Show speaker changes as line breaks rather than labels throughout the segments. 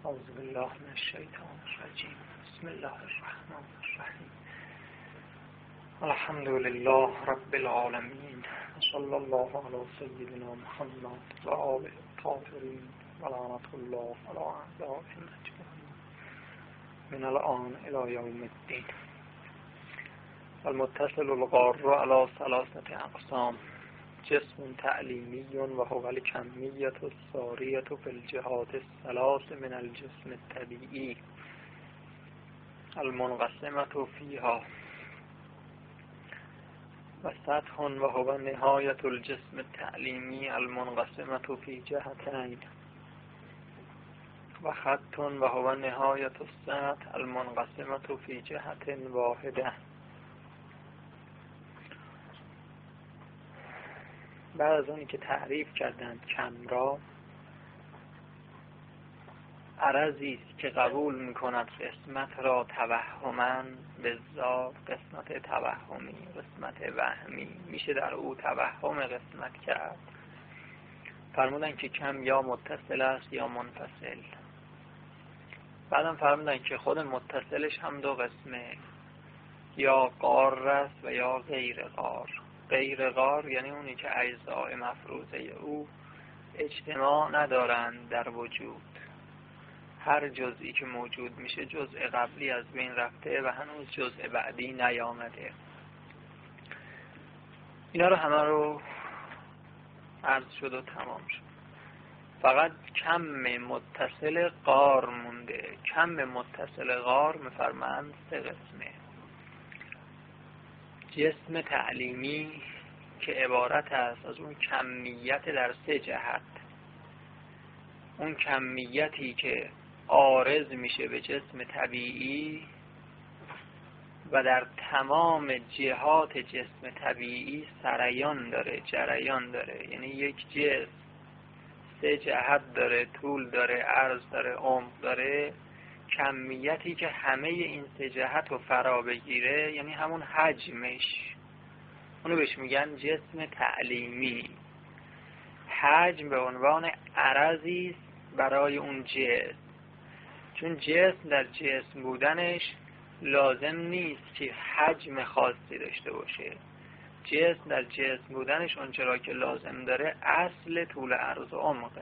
اعوذ بالله من الشیطان الرجیم. بسم الله الرحمن الرحیم. الحمد لله رب العالمین. صلی الله علی سیدنا محمد و آله الطاهرین و لعنت الله علی اعدائهم اجمعین من الآن الی یوم الدین. المتصل الغار علی ثلاثة اقسام: جسم تعلیمی و هو الکمیة الساریة فی الجهات الثلاث من الجسم الطبیعی المنقسمة فیها، و سطح و هو نهایة الجسم التعلیمی المنقسمة فی جهتین، و خط و هو نهایة السطح المنقسمة فی جهت واحده. بعد از اونی که تعریف کردند کم را، عرضی است که قبول میکند قسمت را توهما بالذات، قسمت توهمی، قسمت وهمی، میشه در او توهم قسمت کرد. فرمودن که کم یا متصل است یا منفصل. بعدم فرمودن که خود متصلش هم دو قسمه، یا قار است و یا غیر قار. غیر قار یعنی اونی که اجزاء مفروضه او اجتماع ندارند در وجود، هر جزئی که موجود میشه جزء قبلی از بین رفته و هنوز جزء بعدی نیامده. اینا رو همه رو عرض شد و تمام شد. فقط کم متصل قار مونده. کم متصل قار میفرمایند سه قسمه: جسم تعلیمی که عبارت است از اون کمیت در سه جهت، اون کمیتی که عارض میشه به جسم طبیعی و در تمام جهات جسم طبیعی سریان داره، جریان داره. یعنی یک جسم سه جهت داره، طول داره، عرض داره، عمق داره. کمیتی که همه این سه جهت رو فرا بگیره، یعنی همون حجمش، اونو بهش میگن جسم تعلیمی. حجم به عنوان عرضی است برای اون جسم، چون جسم در جسم بودنش لازم نیست که حجم خاصی داشته باشه. جسم در جسم بودنش اونچرا که لازم داره اصل طول عرض و عمقه.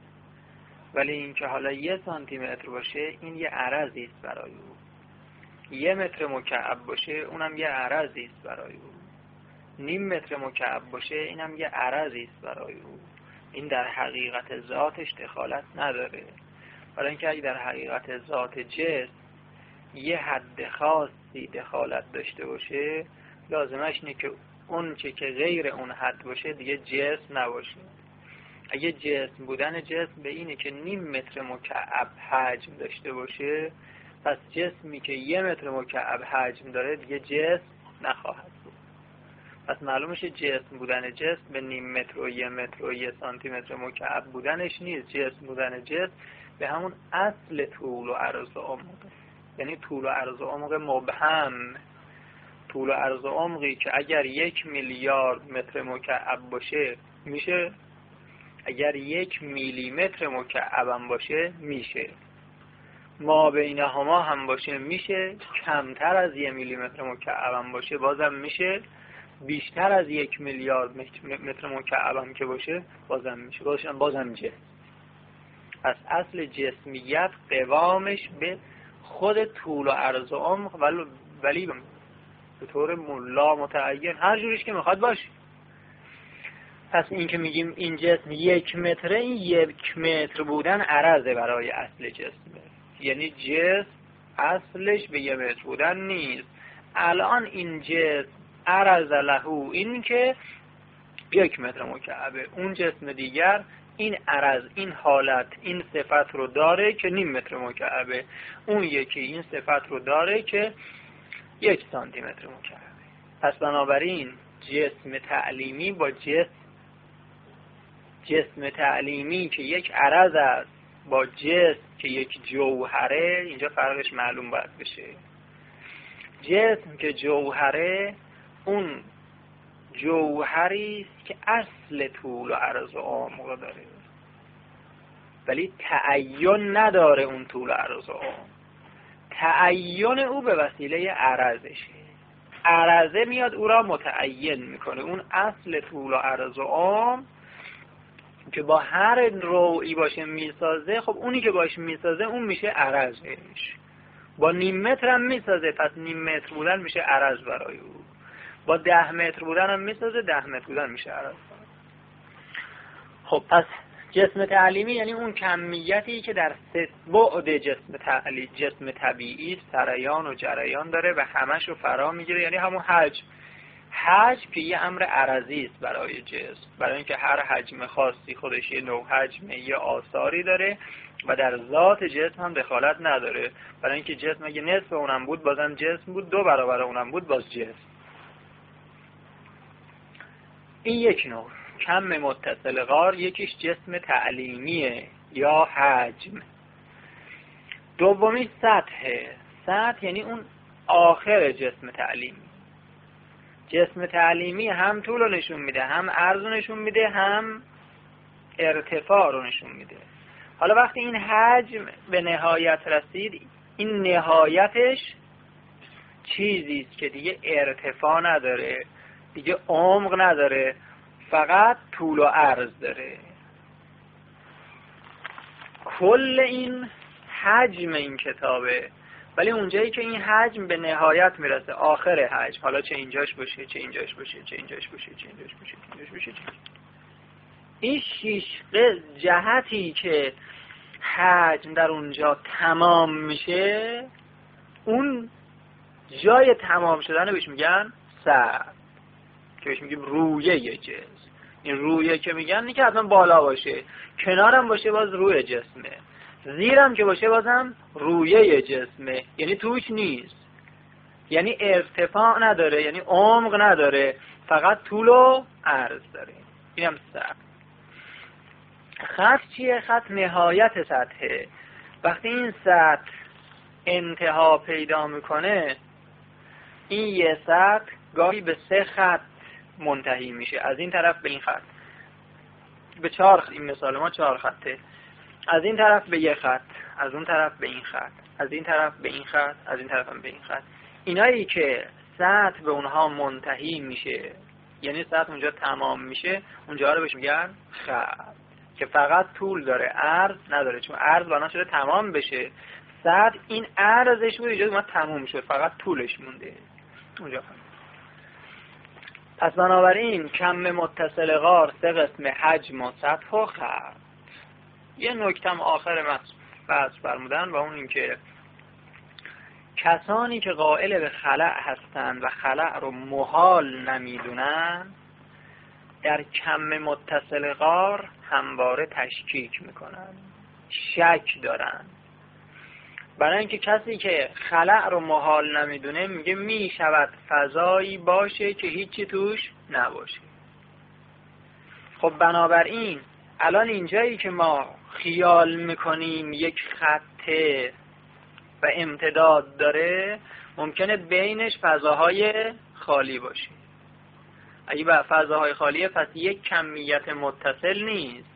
ولی این که حالا 1 سانتی متر باشه، این یه عرضی است برای او. 1 متر مکعب باشه، اونم یه عرضی است برای او. نیم متر مکعب باشه، اینم یه عرضی است برای او. این در حقیقت ذاتش دخالت نداره. برای اینکه اگه در حقیقت ذات جسم یه حد خاصی دخالت داشته باشه، لازمش اینه که اون که غیر اون حد باشه دیگه جسم نباشه. اگه جسم بودن جسم به اینه که نیم متر مکعب حجم داشته باشه، پس جسمی که 1 متر مکعب حجم داره دیگه جسم نخواهد بود. پس معلوم میشه جسم بودن جسم به نیم متر و 1 متر و 1 سانتی متر مکعب بودنش نیست. جسم بودن جسم به همون اصل طول و عرض و عمق، یعنی طول و عرض و عمق مبهم. طول و عرض و عمقی که اگر 1 میلیارد متر مکعب باشه میشه، اگر 1 میلی متر مکعب هم باشه میشه، ما بینهما هم باشه میشه، کمتر از 1 میلی متر مکعب هم باشه بازم میشه، بیشتر از 1 میلیارد متر مکعب هم که باشه بازم میشه، بازم جسم. پس اصل جسمیت قوامش به خود طول و عرض و عمق، ولی به طور ملا متعین هر جوریش که میخواد باشه. پس این که میگیم این جسم 1 متره، این 1 متر بودن عرضه برای اصل جسمه. یعنی جسم اصلش به 1 متر بودن نیست. الان این جسم عرض له، این که 1 متر مکعبه. اون جسم دیگر این عرض، این حالت، این صفت رو داره که نیم متر مکعبه. اون یکی این صفت رو داره که 1 سانتی متر مکعبه. پس بنابراین جسم تعلیمی با جسم تعلیمی که یک عرض است با جسم که یک جوهره، اینجا فرقش معلوم باید بشه. جسم که جوهره، اون جوهری است که اصل طول و عرض و عمق داره. ولی تعین نداره اون طول و عرض و عمق. تعین او به وسیله عرضشه. عرضه میاد او را متعین میکنه. اون اصل طول و عرض و عمق که با هر روعی باشه میسازه، خب اونی که باشه میسازه اون میشه عرضش. با نیم متر هم میسازه، پس نیم متر بودن میشه عرض برای او. با 10 متر بودن هم میسازه، 10 متر بودن میشه عرض. خب پس جسم تعلیمی یعنی اون کمیتی که در بعد جسم طبیعی سریان و جریان داره و همش رو فرا میگیره، یعنی همون حجم که یه امر عرضی است برای جسم، برای اینکه هر حجم خاصی خودش یه نوع حجم، یه آثاری داره و در ذات جسم هم دخالت نداره. برای اینکه جسم اگه نصف اونم بود بازم جسم بود، 2 برابر اونم بود باز جسم. این یک نوع. کم متصل غار یکیش جسم تعلیمیه یا حجم. دومی سطح یعنی اون آخر جسم تعلیمی. جسم تعلیمی هم طول رو نشون میده، هم عرض رو نشون میده، هم ارتفاع رو نشون میده. حالا وقتی این حجم به نهایت رسید، این نهایتش چیزی است که دیگه ارتفاع نداره، دیگه عمق نداره، فقط طول و عرض داره. کل این حجم این کتابه، ولی اونجایی که این حجم به نهایت میرسه، آخر حجم، حالا چه اینجاش باشه، چه اینجاش باشه، چه اینجاش باشه، چه اینجاش باشه، چه اینجاش باشه، این 6 جهتی که حجم در اونجا تمام میشه، اون جای تمام شدن بهش میگن سطح، که بهش میگیم رویه جسم. این رویه که میگن نه که حتما بالا باشه، کنارم باشه باز روی جسمه، زیرم که باشه بازم رویه جسمه، یعنی توش نیست، یعنی ارتفاع نداره، یعنی عمق نداره، فقط طول و عرض داره. اینم سطح. خط چیه؟ خط نهایت سطحه. وقتی این سطح انتها پیدا میکنه، این یه سطح گاهی به 3 خط منتهی میشه، از این طرف به این خط، به 4 این مثال ما 4 خطه، از این طرف به 1 خط، از اون طرف به این خط، از این طرف به این خط، از این طرف هم به این خط. اینایی که سطح به اونها منتهی میشه، یعنی سطح اونجا تمام میشه، اونجا رو بهش میگن خط، که فقط طول داره، عرض نداره، چون عرض بنا شده تمام بشه. سطح این عرضش بود، اینجا تموم شد، فقط طولش مونده اونجا. پس بنابراین کم متصل غار 3 قسم: حجم و سطح و خط. یه نکتم آخر بحث فرمودن و اون این که کسانی که قائل به خلأ هستند و خلأ رو محال نمیدونن، در کم متصل غار همواره تشکیک میکنن، شک دارن. برای اینکه کسی که خلأ رو محال نمیدونه میگه میشود فضایی باشه که هیچی توش نباشه. خب بنابراین الان اینجایی که ما خیال میکنیم یک خطه و امتداد داره، ممکنه بینش فضاهای خالی باشه. اگه به فضاهای خالیه، پس یک کمیت متصل نیست،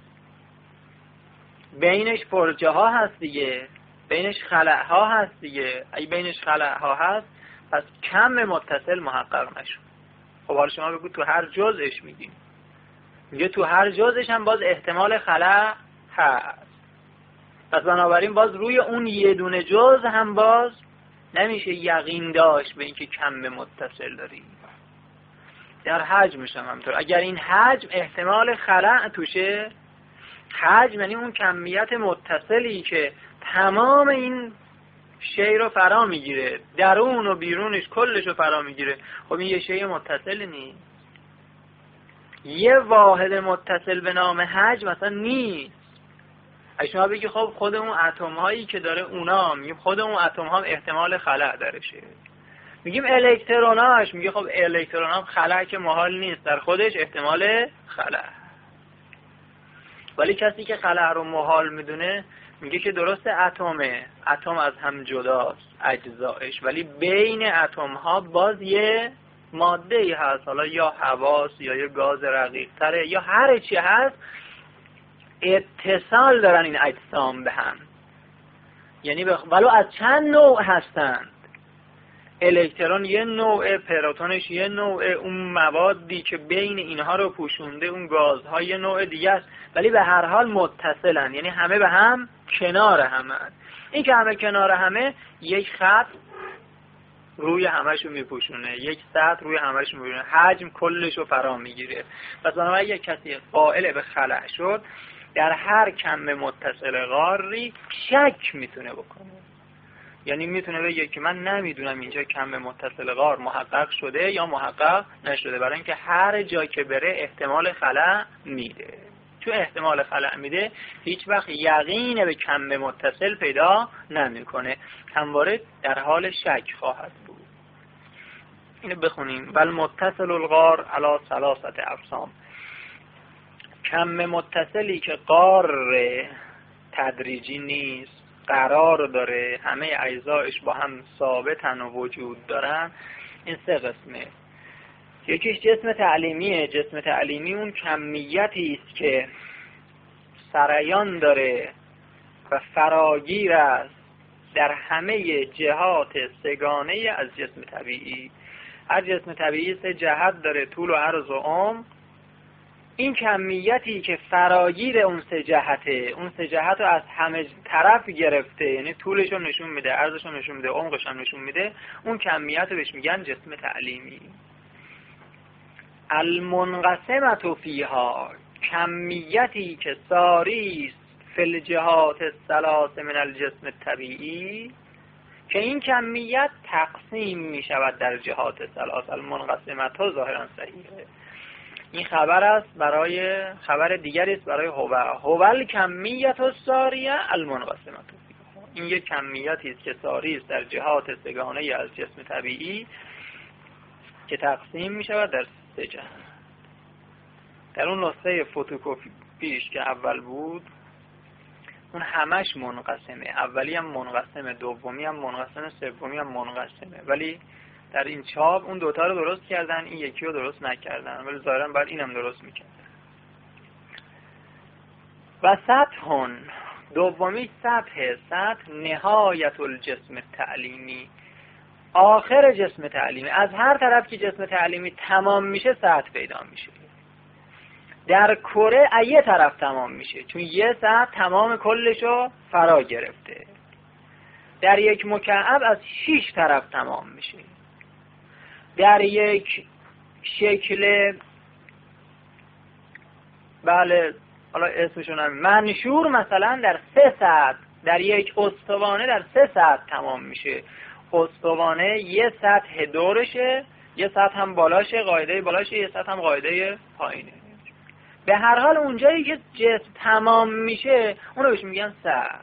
بینش فرجه ها هست دیگه، بینش خلأ ها هست دیگه. اگه بینش خلأ ها هست، پس کم متصل محقق نشد. خب حالا شما بگو تو هر جزءش میگیم، میگه تو هر جزءش هم باز احتمال خلأ هست. پس بنابراین باز روی اون یه دونه جزء هم باز نمیشه یقین داشت به اینکه کم متصل داریم. در حجمش هم همینطور. اگر این حجم احتمال خلأ توشه، حجم یعنی اون کمیت متصلی که تمام این شی رو فرا میگیره، درون و بیرونش کلش رو فرا میگیره، خب این یه شی متصل نیست. یه واحد متصل به نام حجم مثلا نیست. اگه شما بگی خب خود اون اتم هایی که داره اونا، میگیم خود اون اتم ها احتمال خلأ درشه. میگیم الکتروناش، میگه خب الکترونام خلأ که محال نیست، در خودش احتمال خلأ. ولی کسی که خلأ رو محال میدونه میگه که درست اتم از هم جداست اجزایش، ولی بین اتم ها باز یه ماده ای هست، حالا یا هواست یا یه گاز رقیق تره یا هر چی هست، اتصال دارن این اجسام به هم، یعنی ولو از چند نوع هستند، الکترون یه نوع، پروتونش یه نوع، اون موادی که بین اینها رو پوشونده اون گازها یه نوع دیگه است، ولی به هر حال متصلن، یعنی همه به هم کنار همه. این که همه کنار همه، یک خط روی همه‌شو میپوشونه، یک سطح روی همه‌شو میپوشونه، حجم کلشو فرا میگیره. پس بنابراین یک کسی قائل به خلأ شد، در هر کم متصل غاری شک میتونه بکنه. یعنی میتونه بگه که من نمیدونم اینجا کم متصل غار محقق شده یا محقق نشده، برای اینکه هر جا که بره احتمال خلأ میده. چون احتمال خلأ میده، هیچ وقت یقین به کم متصل پیدا نمیکنه، همواره در حال شک خواهد بود. اینو بخونیم. بل متصل الغار علی ثلاثه اقسام. کم متصلی که غار تدریجی نیست، قرار داره، همه اجزایش با هم ثابتن و وجود دارن، این سه قسمه. یکیش جسم تعلیمیه. جسم تعلیمی اون کمیتی است که سریان داره و فراگیر است در همه جهات سگانه از جسم طبیعی. هر جسم طبیعی سه جهت داره، طول و عرض و عمق. این کمیتی که فراگیر اون سه جهته، اون سه جهت رو از همه طرف گرفته، یعنی طولش رو نشون میده، عرضش رو نشون میده، عمقش هم نشون میده، اون کمیت رو بهش میگن جسم تعلیمی. المنقسمة فیها، کمیتی که ساری است فی الجهات الثلاث من الجسم الطبیعی، که این کمیت تقسیم می شود در جهات ثلاث. المنقسمة ظاهرا صحیحه. این خبر است برای خبر دیگری است برای هوال کمیت الساریه المنقسمة فیها. این یک کمیتی است که ساری است در جهات سگانه از جسم طبیعی که تقسیم می شود در سه جهت. در اون نسخه فتوکپیش که اول بود، اون همش منقسمه، اولی هم منقسمه، دومی هم منقسمه، سومی هم منقسمه، ولی در این چاپ اون دوتا رو درست کردن، این یکی رو درست نکردن، ولی ظاهرا باید اینم درست میکردن. و سطح، دومی سطح نهایت الجسم تعلیمی، آخر جسم تعلیمی. از هر طرف که جسم تعلیمی تمام میشه سطح پیدا میشه. در کره یه طرف تمام میشه، چون یه سطح تمام کلشو فرا گرفته. در یک مکعب از 6 طرف تمام میشه. در یک شکل، بله حالا اسمشون هم منشور، مثلا در 3 سطح، در یک استوانه در 3 سطح تمام میشه. استوانه یه سطح دورشه، یه سطح هم بالاشه، قاعده بالاشه، یه سطح هم قاعده پایینه. به هر حال اونجایی که جسم تمام میشه اونو بهش میگن سطح.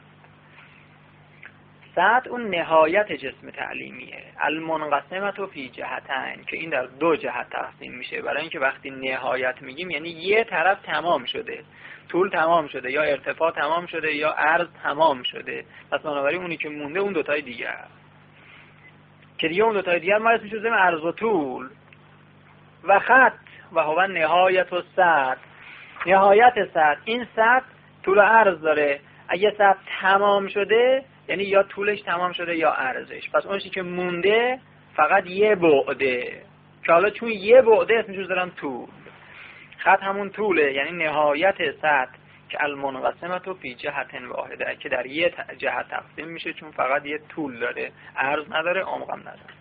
سطح اون نهایت جسم تعلیمیه. المنقسمة فی جهتین، که این در 2 جهت تقسیم میشه. برای اینکه وقتی نهایت میگیم یعنی یه طرف تمام شده، طول تمام شده، یا ارتفاع تمام شده، یا عرض تمام شده. پس بنابراین اونی که مونده اون دوتای دیگر، که دیگه اون دوتای دیگر ما اسمش میذاریم عرض و طول. و خط و هو نهایت السطح، نهایت سطح. این سطح طول و عرض داره، اگه سطح تمام شده یعنی یا طولش تمام شده یا عرضش، پس اون چیزی که مونده فقط یه بعده، که حالا چون یه بعده اسمش میذارن طول. خط همون طوله، یعنی نهایت سطح که المنقسمة فی جهت واحده، که در یه جهت تقسیم میشه، چون فقط یه طول داره، عرض نداره، عمق هم نداره.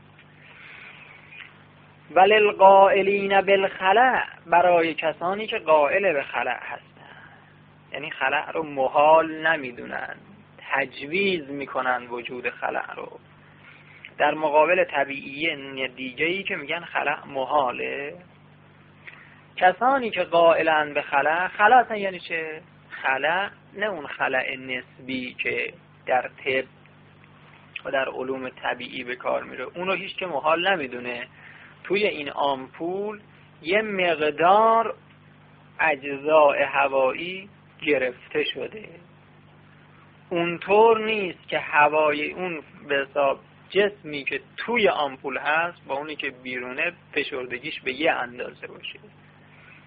وللقائلین بالخلأ، برای کسانی که قائل به خلأ هستن، یعنی خلأ رو محال نمیدونن، تجویز میکنن وجود خلأ رو، در مقابل طبیعی دیگه‌ای که میگن خلأ محاله. کسانی که قائلن به خلأ، خلأ اصلا یعنی چه؟ خلأ نه اون خلأ نسبی که در طب و در علوم طبیعی به کار میره، اونو هیچ که محال نمیدونه. توی این آمپول یه مقدار اجزاء هوایی گرفته شده، اونطور نیست که هوای اون به حساب جسمی که توی آمپول هست با اونی که بیرونه فشردگیش به یه اندازه باشه.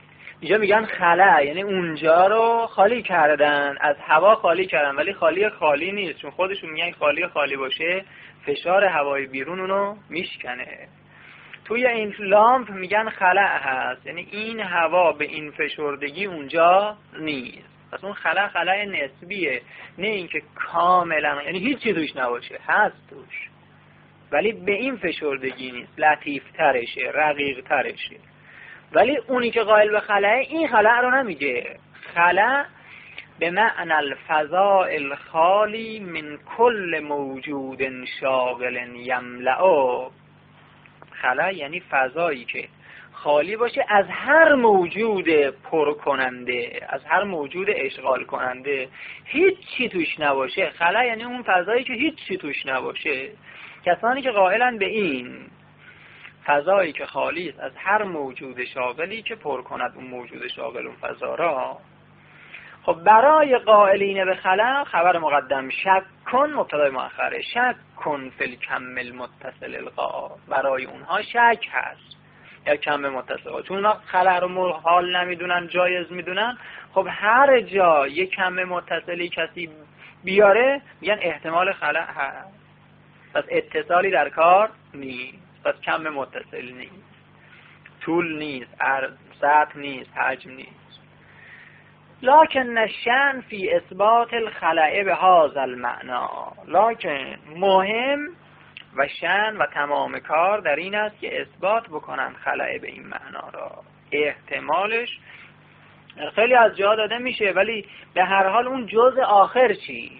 اینجا میگن خلا، یعنی اونجا رو خالی کردن، از هوا خالی کردن، ولی خالی نیست، چون خودشون میگن خالی باشه فشار هوای بیرون اونو میشکنه. توی این لامپ میگن خلا هست، یعنی این هوا به این فشردگی اونجا نیست. پس اون خلا نسبیه، نه اینکه کاملا یعنی هیچ چیز توش نباشه، هست توش ولی به این فشردگی نیست، لطیف ترشه، رقیق ترشه. ولی اونی که قائل به خلاه این خلا رو نمیگه. خلا به معنی الفضاء الخالی من کل موجود شاغل یملأ. خلا یعنی فضایی که خالی باشه از هر موجود پر کننده، از هر موجود اشغال کننده، هیچ چی توش نباشه. خلا یعنی اون فضایی که هیچ چی توش نباشه. کسانی که قائلن به این فضایی که خالی است از هر موجود شاغلی که پر کند اون موجود شاغل اون فضا را، خب برای قائلین به خلا خبر مقدم شک کن مبتدای مؤخره، شک کن فی الکم المتصل القا، برای اونها شک هست یا کم متصل، چون اونا خلا رو محال نمیدونن، جایز میدونن. خب هر جا یک کم متصلی کسی بیاره میگن احتمال خلا هست، پس اتصالی در کار نیست، پس کم متصل نیست، طول نیست، سطح نیست، حجم نیست. لکن الشأن فی اثبات الخلأ به هذا المعنى، لکن مهم و شأن و تمام کار در این است که اثبات بکنن خلأ به این معنا را. احتمالش خیلی از جا داده میشه، ولی به هر حال اون جزء آخر چی؟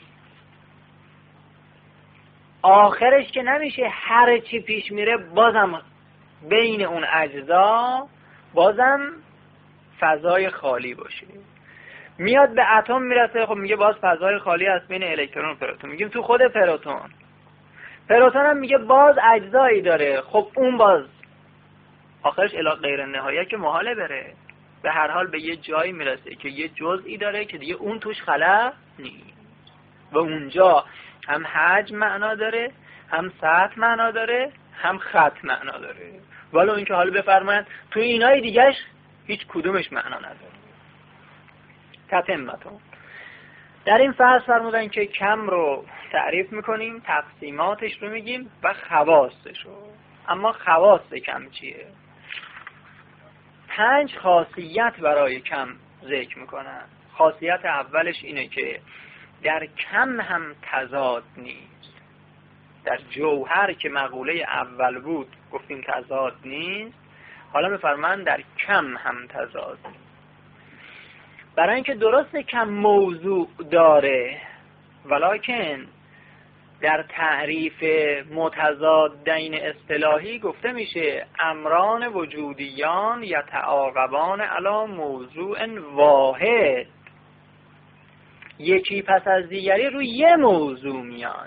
آخرش که نمیشه هر چی پیش میره بازم بین اون اجزا بازم فضای خالی باشه. میاد به اتم میرسه، خب میگه باز فضای خالی هست بین الکترون و پروتون. میگیم تو خود پروتون هم میگه باز اجزایی داره، خب اون باز آخرش الی غیر نهایت که محاله بره. به هر حال به یه جایی میرسه که یه جزئی داره که دیگه اون توش خلا نیست و اونجا هم حجم معنا داره، هم سطح معنا داره، هم خط معنا داره. ولی اینکه حالا بفرمایند تو اینای دیگهش هیچ کدومش معنا نداره. تتمتون در این فصل فرمودن که کم رو تعریف میکنیم، تقسیماتش رو میگیم و خواصش رو. اما خواص کم چیه؟ 5 خاصیت برای کم ذکر میکنن. خاصیت اولش اینه که در کم هم تضاد نیست. در جوهر که مقوله اول بود گفتیم تضاد نیست، حالا میفرمان در کم هم تضاد نیست. برای اینکه درست کم موضوع داره، ولکن در تعریف متضادین اصطلاحی گفته میشه امران وجودیان یتعاقبان علی موضوع واحد، یکی پس از دیگری روی یه موضوع میان.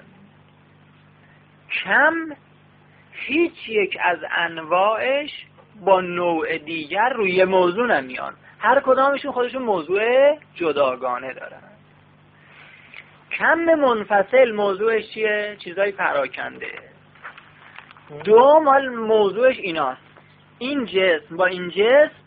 کم هیچ یک از انواعش با نوع دیگر روی موضوع نمیان، هر کدامشون خودشون موضوع جداگانه دارن. کم منفصل موضوعش چیه؟ چیزای پراکنده. دو مال موضوعش ایناست، این جسم با این جسم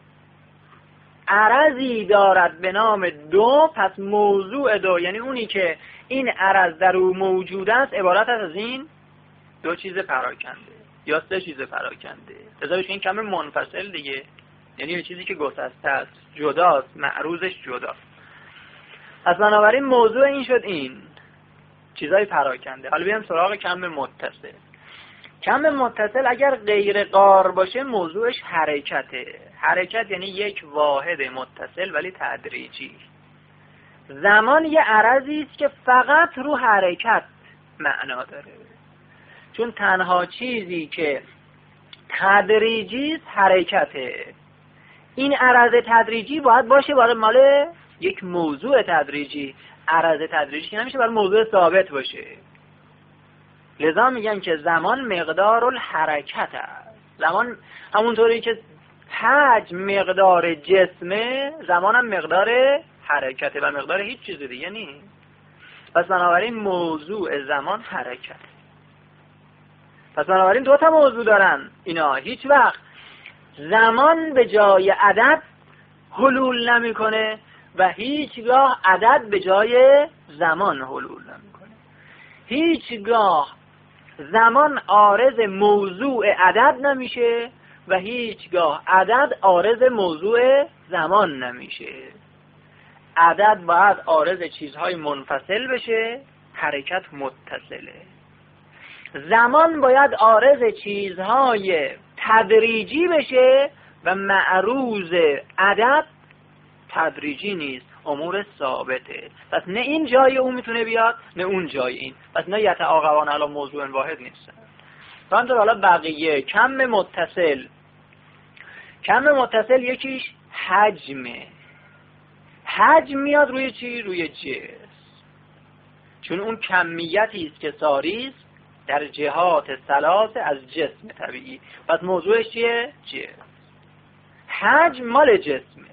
عرضی دارد به نام دو، پس موضوع دو یعنی اونی که این عرض در او موجود است عبارت است از این دو چیز پراکنده یا سه چیز پراکنده. لذا بهش این کم منفصل دیگه، یعنی یه چیزی که گسسته است، جداست، معروضش جداست. پس بنابراین موضوع این شد این چیزای پراکنده. حالا بیام سراغ کم متصل. کم متصل اگر غیر قار باشه موضوعش حرکته. حرکت یعنی یک واحد متصل ولی تدریجی. زمان یه عرضی است که فقط رو حرکت معنا داره، چون تنها چیزی که تدریجی است حرکته. این عرض تدریجی باید باشه برای مال یک موضوع تدریجی. عرض تدریجی که نمیشه برای موضوع ثابت باشه. لذا میگن که زمان مقدار الحرکت است. زمان همونطوری که حجم مقدار جسمه، زمان هم مقدار حرکته و مقدار هیچ چیز دیگه نیست. پس بنابراین موضوع زمان حرکت. پس بنابراین دو تا موضوع دارن اینا. هیچ وقت زمان به جای عدد حلول نمیکنه و هیچگاه عدد به جای زمان حلول نمیکنه. هیچگاه زمان عارض موضوع عدد نمیشه و هیچگاه عدد عارض موضوع زمان نمیشه. عدد باید عارض چیزهای منفصل بشه، حرکت متصله. زمان باید عارض چیزهای تدریجی بشه و معروض عدد تدریجی نیست، امور ثابته. پس نه این جای اون میتونه بیاد نه اون جای این، پس نه یتعاقبان علی موضوع واحد نیستن. همینطور حالا بقیه کم متصل. کم متصل یکیش حجمه. حجم میاد روی چی؟ روی جسم، چون اون کمیتی است که ساری است در جهات ثلاثه از جسم طبیعی. پس موضوعش چیه؟ جسم. حجم مال جسمه.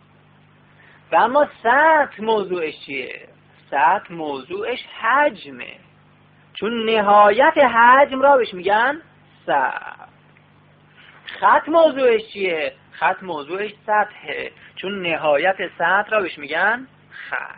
و اما سطح موضوعش چیه؟ سطح موضوعش حجمه، چون نهایت حجم را بهش میگن سطح. خط موضوعش چیه؟ خط موضوعش سطحه، چون نهایت سطح را بهش میگن خط.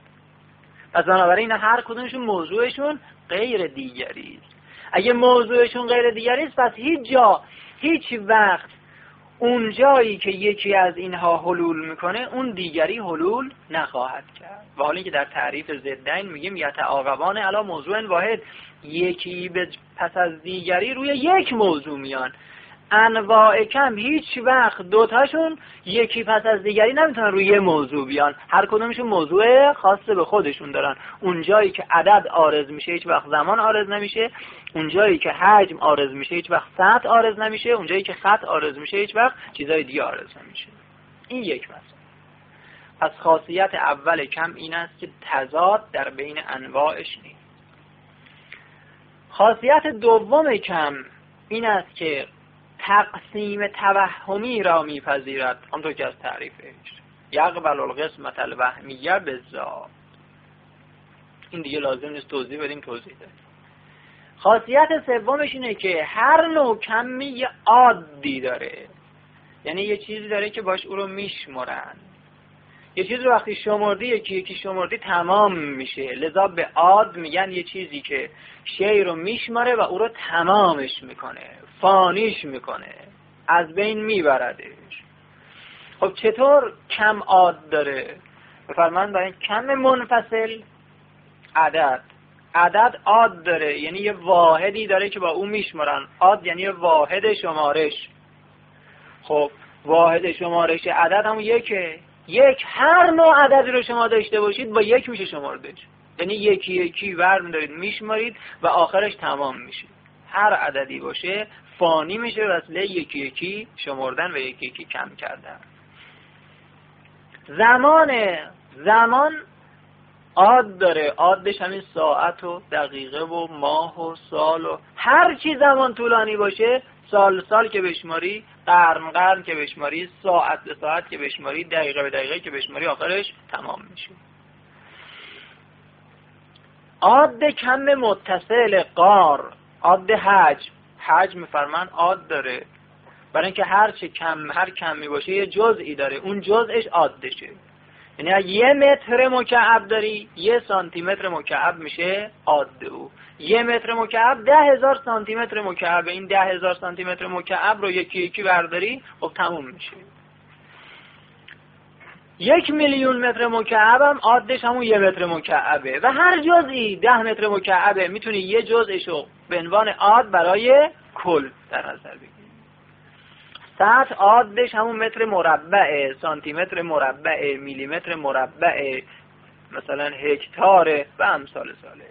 پس بنابراین هر کدومشون موضوعشون غیر دیگری است. اگه موضوعشون غیر دیگری است، پس هیچ وقت اون جایی که یکی از اینها حلول میکنه اون دیگری حلول نخواهد کرد. و حالا که در تعریف ضدین میگیم یتعاقبان علی موضوع واحد، یکی پس از دیگری روی یک موضوع میان. انواع کم هیچ وقت دوتاشون یکی پس از دیگری نمیتونن روی یه موضوع بیان، هر کدومشون موضوع خاص به خودشون دارن. اون جایی که عدد عارض میشه هیچ وقت زمان عارض نمیشه، اون جایی که حجم عارض میشه هیچ وقت سطح عارض نمیشه، اون جایی که خط عارض میشه هیچ وقت چیزای دیگه عارض نمیشه. این یک مسئله. پس خاصیت اول کم این است که تضاد در بین انواعش نیست. خاصیت دوم کم این است که تقسیم توهمی را میپذیرد، همونطور که از تعریفش یقبل القسمت الوهمیه بالذات. این دیگه لازم نیست توضیح بدیم، توضیح دادیم. خاصیت سومش اینه که هر نوع کمی یه عادی داره، یعنی یه چیزی داره که باش او رو میشمرن. یه چیز رو وقتی شمردی یکی شمردی تمام میشه، لذا به عاد میگن یه چیزی که شی رو میشماره و او رو تمامش میکنه، فانیش میکنه، از بین میبردش. خب چطور کم عاد داره؟ بفرمایید برای کم منفصل عدد عاد داره، یعنی یه واحدی داره که با او میشمارن. عاد یعنی یه واحد شمارش. خب واحد شمارش عدد هم یک هر نوع عددی رو شما داشته باشید با یک میشه شمردش، یعنی یکی یکی برمی‌دارید میشمارید و آخرش تمام میشه. هر عددی باشه فانی میشه وصله یکی یکی شمردن و یکی یکی کم کردن. زمان عاد داره، عادش همین ساعت و دقیقه و ماه و سال و هر چی زمان طولانی باشه، سال که بشماری، قرن که بشماری، ساعت به ساعت که بشماری، دقیقه به دقیقه که بشماری، آخرش تمام میشه. عاد کم متصل قار، عاد حجم فرمان عاد داره، برای اینکه هر کمی باشه یه جزئی داره، اون جزءش عادشه. یعنی اگه 1 متر مکعب داری 1 سانتی متر مکعب میشه عاد او. 1 متر مکعب 10,000 سانتی متر مکعب، این 10,000 سانتی متر مکعب رو یکی یکی برداری خب تموم میشه. 1,000,000 متر مکعب هم عادش همون 1 متر مکعبه و هر جزئی 10 متر مکعبه، میتونی یه جزءشو به عنوان عاد برای کل در نظر بگیری. سطح عادش همون متر مربعه، سانتی متر مربعه، میلی متر مربعه، مثلا هکتاره و امثال ساله.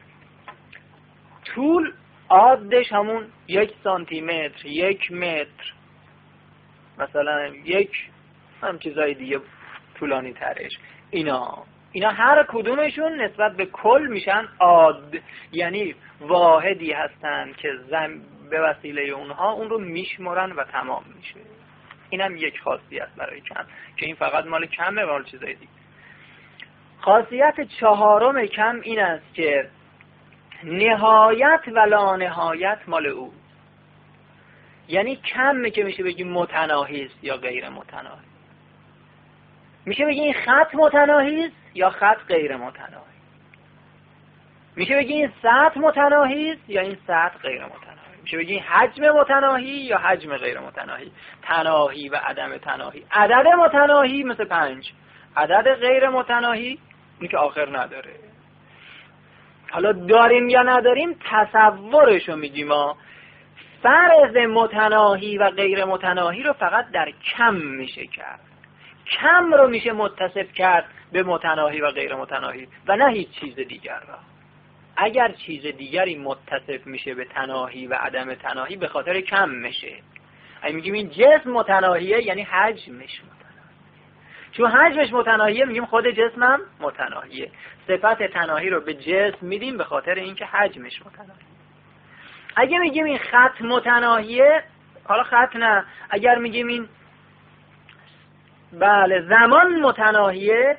طول عادش همون 1 سانتی متر، 1 متر، مثلا هم چیزای دیگه طولانی ترش. اینا هر کدومشون نسبت به کل میشن عاد، یعنی واحدی هستن که به وسیله اونها اون رو میشمرن و تمام میشه. اینم یک خاصیت برای کم که این فقط مال کمه و مال چیزای دیگه. خاصیت چهارم کم این است که نهایت و لا نهایت مال او. یعنی کمه که میشه بگیم متناهی است یا غیر متناهی. میشه بگی این خط متناهی است یا خط غیر متناهی. میشه بگی این سطح متناهی است یا این سطح غیر متناهی. میشه بگی این حجم متناهی یا حجم غیر متناهی. تناهی و عدم تناهی. عدد متناهی مثل 5، عدد غیر متناهی این که آخر نداره. حالا داریم یا نداریم تصورشو میگیم ما. فرض متناهی و غیر متناهی رو فقط در کم میشه کرد. کم رو میشه متصف کرد به متناهی و غیر متناهی و نه هیچ چیز دیگر را. اگر چیز دیگری متصف میشه به تناهی و عدم تناهی به خاطر کم میشه. اگه میگیم این جسم متناهیه یعنی حجمش متناهیه. چون حجمش متناهیه میگیم خود جسمم متناهیه. صفت تناهی رو به جسم میدیم به خاطر اینکه حجمش متناهیه. اگه میگیم این خط متناهیه، حالا خط نه، اگر میگیم این بله زمان متناهیه،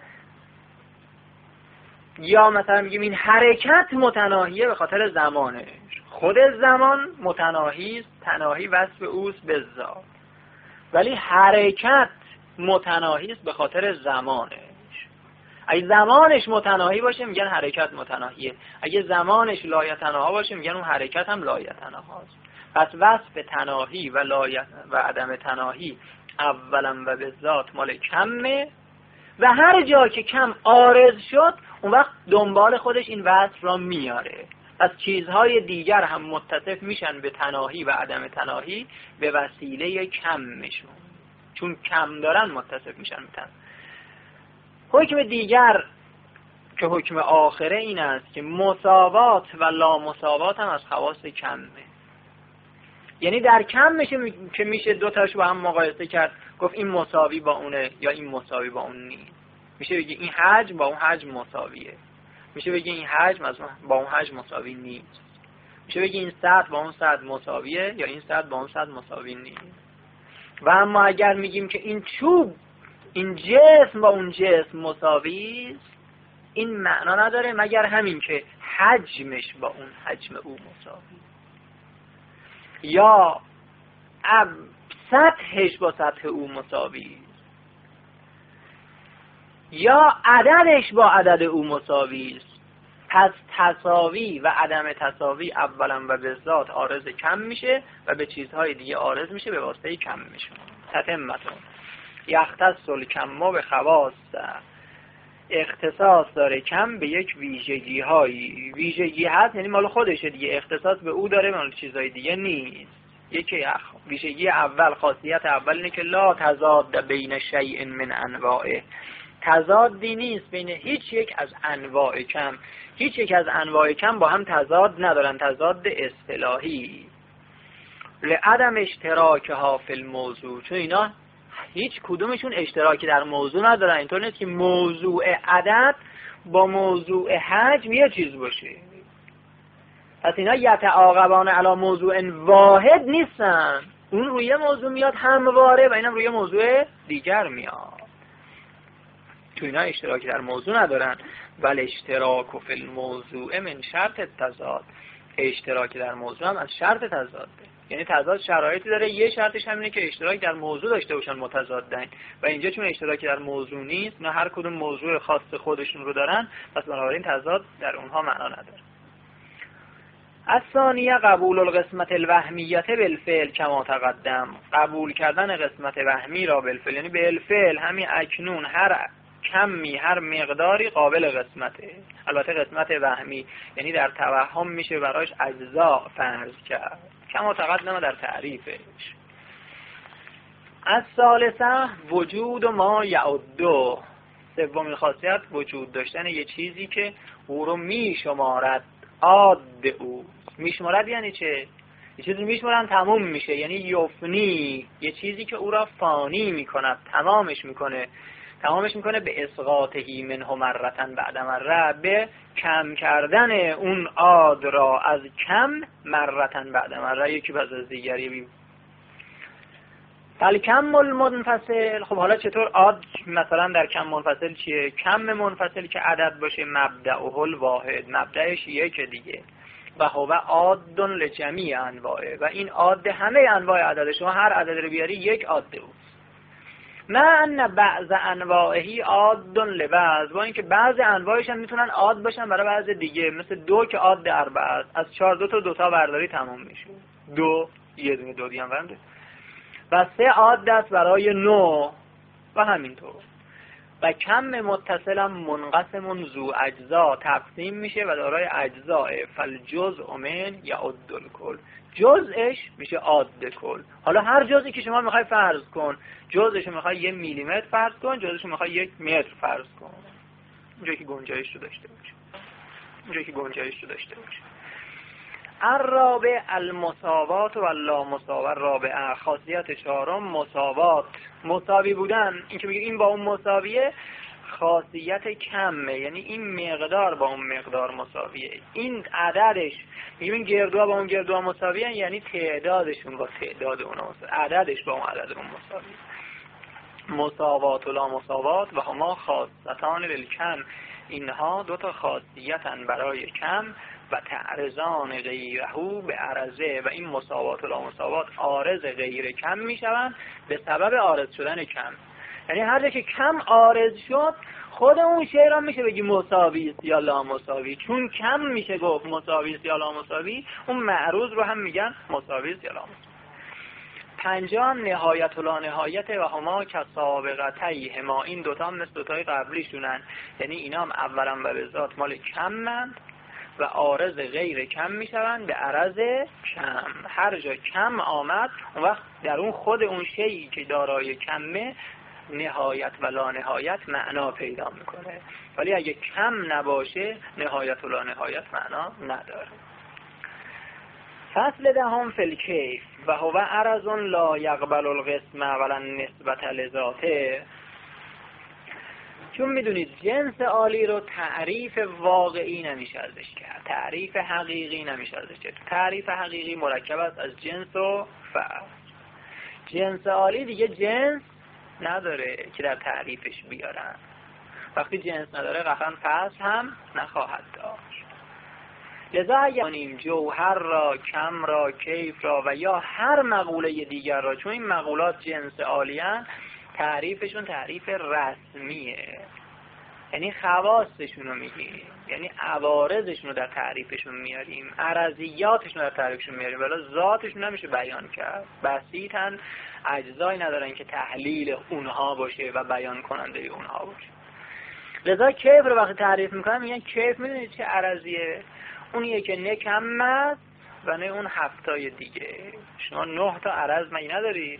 یا مثلا میگیم این حرکت متناهیه به خاطر زمانه. خود زمان متناهی است، تناهی وصف اوست به ذات، ولی حرکت متناهی است به خاطر زمانش. اگه زمانش متناهی باشه میگن حرکت متناهیه، اگه زمانش لایتناها باشه میگن اون حرکت هم لایتناهاست. پس وصف تناهی و عدم تناهی اولا و به ذات مال کمه و هر جا که کم عارض شد اون وقت دنبال خودش این وصف را میاره. پس چیزهای دیگر هم متصف میشن به تناهی و عدم تناهی به وسیله کمشون، چون کم دارن متصف میشن به تناهی. حکم دیگر که حکم آخره این است که مساوات و لامساوات هم از خواص کمه. یعنی در کم میشه که میشه دو تاش با هم مقایسه کرد، گفت این مساوی با اونه یا این مساوی با اون نیست. میشه بگی این حجم با اون حجم مساویه، میشه بگی این حجم با اون حجم مساوی نیست، میشه بگی این سطح با اون سطح مساویه یا این سطح با اون سطح مساوی نیست. و اما اگر میگیم که این چوب، این جسم با اون جسم مساوی است، این معنا نداره مگر همین که حجمش با اون حجم او مساوی، یا سطحش با سطح او مساوی، یا عددش با عدد او مساوی است. پس تساوی و عدم تساوی اولا و به ذات عارض کم میشه و به چیزهای دیگه عارض میشه به واسطه کم میشه. تتمتون یختص الکم به خواص، اختصاص داره کم به یک ویژگی هایی. ویژگی هست یعنی مال خودشه دیگه، اختصاص به او داره، مال چیزهای دیگه نیست. یکی ویژگی اول، خاصیت اول اینه که لا تضاد بین شیء من انواعه، تضادی نیست بین هیچ یک از انواع کم. هیچ یک از انواع کم با هم تضاد ندارن، تضاد اصطلاحی. لعدم اشتراکها فی الموضوع، چون اینا هیچ کدومشون اشتراکی در موضوع ندارن. اینطور نیست که موضوع عدد با موضوع حجم یه چیز باشه. پس اینا یتعاقبان علی موضوع واحد نیستن، اون روی موضوع میاد همواره و اینم روی موضوع دیگر میاد. تو اینا اشتراکی در موضوع ندارن. ولی اشتراک فی الموضوع من شرط التضاد، اشتراکی در موضوع هم از شرط تضاده. یعنی تضاد شرایطی داره، یه شرطش همینه که اشتراک در موضوع داشته باشن متضادن، و اینجا چون اشتراکی در موضوع نیست، نه هر کدوم موضوع خاص خودشون رو دارن، پس بنابراین تضاد در اونها معنا نداره. الثانیه قبول القسمت الوهمیه بالفعل کما تقدم، قبول کردن قسمت وهمی را بالفعل، یعنی بالفعل همین اکنون هر کمی هر مقداری قابل قسمته. البته قسمت وهمی یعنی در توهم میشه برایش اجزا فرض کرد کما تقدم در تعریفش. از ثالثه وجود ما یعدو، سومین خاصیت وجود داشتن یه چیزی که او رو میشمارد. عاد او میشمارد یعنی چه؟ یه چیزی میشمارن تموم میشه، یعنی یفنی، یه چیزی که او را فانی میکند، تمامش میکنه به اسقاطهی منه مرتن بعد مره، به کم کردن اون عاد را از کم مرتن بعد مره، یکی پس از دیگری. کم المنفصل، خب حالا چطور عاد مثلا در کم منفصل چیه؟ کم منفصل که عدد باشه مبدأه الواحد، مبدأش یکه دیگه، و هو عاد لجمیع انواعه، و این عاد همه انواع عدد، شما هر عدد رو بیاری یک عاد اوست. نه ان بعض انواعی عاد لبعض، با اینکه بعض انواعش هم میتونن عاد باشن برای بعض دیگه، مثل 2 که عاد اربعه است، از 4 2 تا برداری تمام میشه، 2 یه دونه 2 دیگه هم ورده، و 3 عاد است برای 9 و همینطور. و کم متصل هم منقسم ذو اجزا، تقسیم میشه و دارای اجزاء، فالجزء من یعد الکل، جزءش میشه عاد کل. حالا هر جزئی که شما میخوای فرض کن، جزءش میخوای 1 میلیمتر فرض کن، جزءش میخوای 1 متر فرض کن، اونجایی که گنجایش رو داشته باشه. الرابع المساوات و لا مساوات. رابعه خاصیت چهارم مساوات، مساوی بودن. این که میگه این با اون مساویه خاصیت کمه، یعنی این مقدار با اون مقدار مساویه، این عددش، میگه این گردوها با اون گردوها مساویه، یعنی تعدادشون با تعداد اونا مساویه، عددش با اون عدد اون مساویه. مساوات و لا مساوات و هما خاصتان للکم، اینها 2 خاصیتن برای کم، و تعرضان غیرهو به عرضه، و این مساوات و لا مساوات عارض غیر کم میشوند به سبب عارض شدن کم. یعنی هر جا که کم عارض شد خود اون شی را میشه بگی مساوی است یا لا مساوی، چون کم میشه گفت مساوی است یا لا مساوی، اون معروض رو هم میگن مساوی است یا لا مساوی. 5 نهایت و لا نهایت و هما کسابقتی هما، این 2 مثل 2 قبلیشونن، یعنی اینا هم اولا و به ذات مال کمند و عارض غیر کم میشوند به عرض کم. هر جا کم آمد اون وقت در اون خود اون شیئی که دارای کمه نهایت و لا نهایت معنا پیدا میکنه، ولی اگه کم نباشه نهایت و لا نهایت معنا نداره. فصل 10 فی الکیف و هو عرض لا یقبل القسم ولا نسبت لذاته. چون میدونید جنس عالی رو تعریف واقعی نمیشه ازش کرد، تعریف حقیقی نمیشه ازش کرد. تعریف حقیقی مرکب است از جنس و فعل. جنس عالی دیگه جنس نداره که در تعریفش بیارن، وقتی جنس نداره قطعاً فصل هم نخواهد داشت. لذا اگر جوهر را، کم را، کیف را و یا هر مقوله دیگر را، چون این مقولات جنس عالیان، تعریفشون تعریف رسمیه، یعنی خواستشون رو میگیم، یعنی عوارضشون رو در تعریفشون میاریم، عرضیاتشون رو در تعریفشون میاریم، ولی ذاتشون نمیشه بیان کرد، بسیطن اجزایی ندارن که تحلیل اونها باشه و بیان کننده اونها باشه. لذا کیف رو وقتی تعریف میکنن میگن کیف میدونید چه عرضیه؟ اونیه که نه کم است و نه اون 7 دیگه. شما 9 تا عرض مگه ندارید؟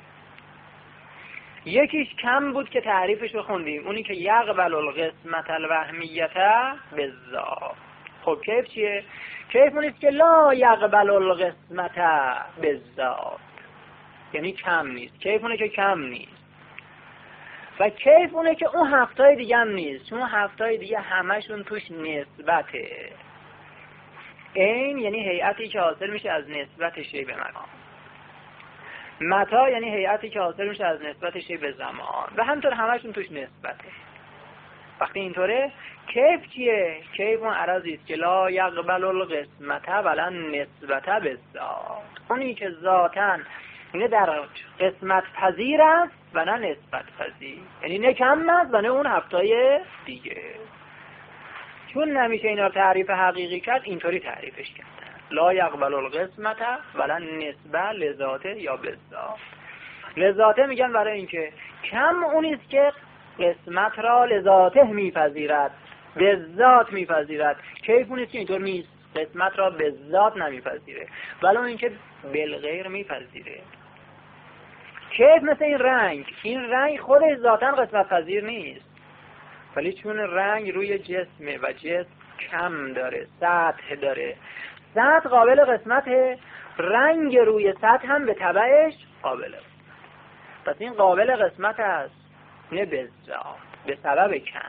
یکیش کم بود که تعریفش رو خوندیم، اونی که یقبل القسمت الوهمیت بالذات. خب کیف چیه؟ کیف اونیست که لا یقبل القسمت بالذات، یعنی کم نیست. کیف اونه که کم نیست، و کیف اونه که اون 7 دیگه هم نیست، چون 7 دیگه همشون توش نسبته. این یعنی هیئتی که حاصل میشه از نسبت شی به مکان. متا یعنی هیئتی که حاصل میشه از نسبت شی به زمان، و همینطور همشون توش نسبته. وقتی اینطوره کیف چیه؟ کیف اون عرضی است که لا یقبل القسمت ولا نسبت بالذات، اونی که ذاتاً اینه در قسمت پذیر است و نه نسبت پذیر، یعنی نه کم است و نه اون 7 دیگه. چون نمیشه اینا رو تعریف حقیقی کرد، اینطوری تعریفش کردن لا یقبل القسمت ولا نسبه لذاته یا بالذات. لذاته میگن برای اینکه کم اونیست که قسمت را لذاته میپذیرد، بالذات میپذیرد. کیف اونیست که اینطور نیست، قسمت را بالذات نمیپذیره، ولی اون اینکه بالغیر میپذیره. کیف مثل این رنگ خودش ذاتاً قسمت پذیر نیست، ولی چون رنگ روی جسمه و جسم کم داره، سطح داره، سطح قابل قسمته، رنگ روی سطح هم به تبعش قابل قسمت. پس این قابل قسمت است، نه بالذات، به سبب کم.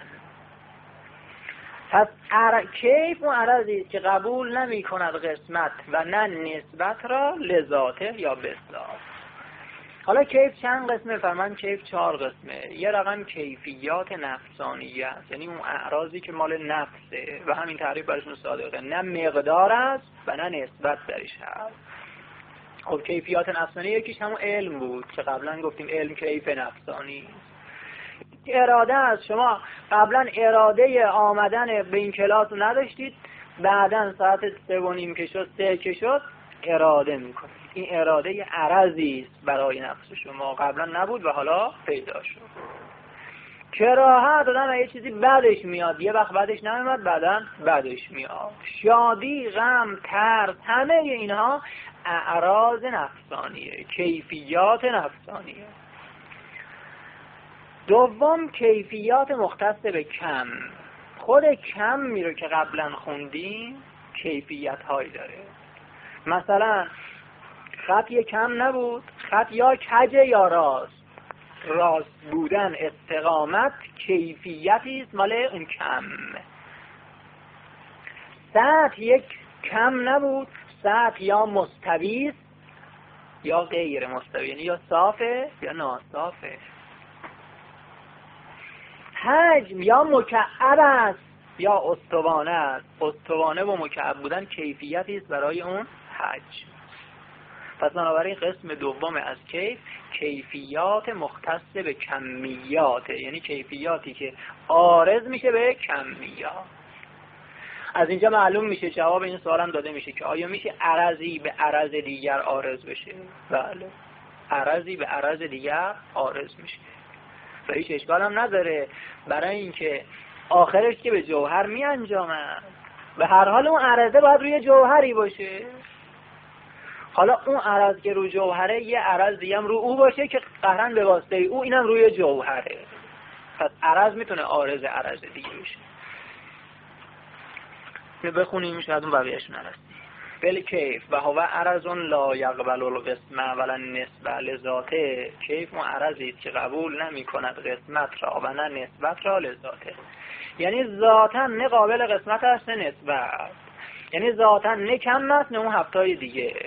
پس کیف اون عرضی است که قبول نمی کند قسمت و نه نسبت را لذاته یا بالذات. حالا کیف چند قسمه؟ فرمان کیف 4 قسمه. یه رقم کیفیات نفسانیه است، یعنی اون اعراضی که مال نفسه و همین تعریف برشون صادقه، نه مقدار است و نه نسبت درش هست. خب کیفیات نفسانی یکیش همون علم بود که قبلا گفتیم علم کیف نفسانی. اراده است. شما قبلا اراده آمدن به این کلاس رو نداشتید، بعدا ساعت 3:30 که شد 3 که شد اراده میکنید. این اراده عرضی است برای نفس شما، قبلا نبود و حالا پیدا شد. کراهت آدم یه چیزی بعدش میاد، یه وقت بعدش نمیاد، بعدا بعدش میاد. شادی، غم، ترس، همه اینها اعراض نفسانیه، کیفیات نفسانیه. دوم کیفیات مختص به کم. خود کمی رو که قبلا خوندیم کیفیت هایی داره. مثلا خط یه کم نبود، خط یا کجه یا راست. راست بودن، استقامت کیفیتی است مال اون کم. سطح یک کم نبود، سطح یا مستوی است یا غیر مستوی، یعنی یا صافه یا ناصافه. حجم یا مکعب است یا استوانه است. استوانه و مکعب بودن کیفیتی است برای اون حجم. پس بنابراین قسم دوم از کیفیات مختص به کمیات، یعنی کیفیاتی که عارض میشه به کمیات. از اینجا معلوم میشه، جواب این سوال هم داده میشه که آیا میشه عرضی به عرض دیگر عارض بشه؟ بله، عرضی به عرض دیگر عارض میشه و هیچ اشکال هم نداره، برای اینکه آخرش که به جوهر می انجامد. به هر حال اون عرضه باید روی جوهری باشه. حالا اون عرض که روی جوهره، یه عرض دیگه هم رو او باشه که قهرن به واسطه او اینم روی جوهره. پس عرض میتونه عارض عرض دیگه بشه. بخونیم شاید اون بقیه‌اش نرسیم. بل کیف و هو عرض لا یقبل القسم ولا نسبه لذاته. کیف اون عرضی است که قبول نمی کند قسمت را و نه نسبت را لذاته. یعنی ذاتا نه قابل قسمت است نه نسبت، یعنی ذاتا نه کم است نه اون هفتای دیگه،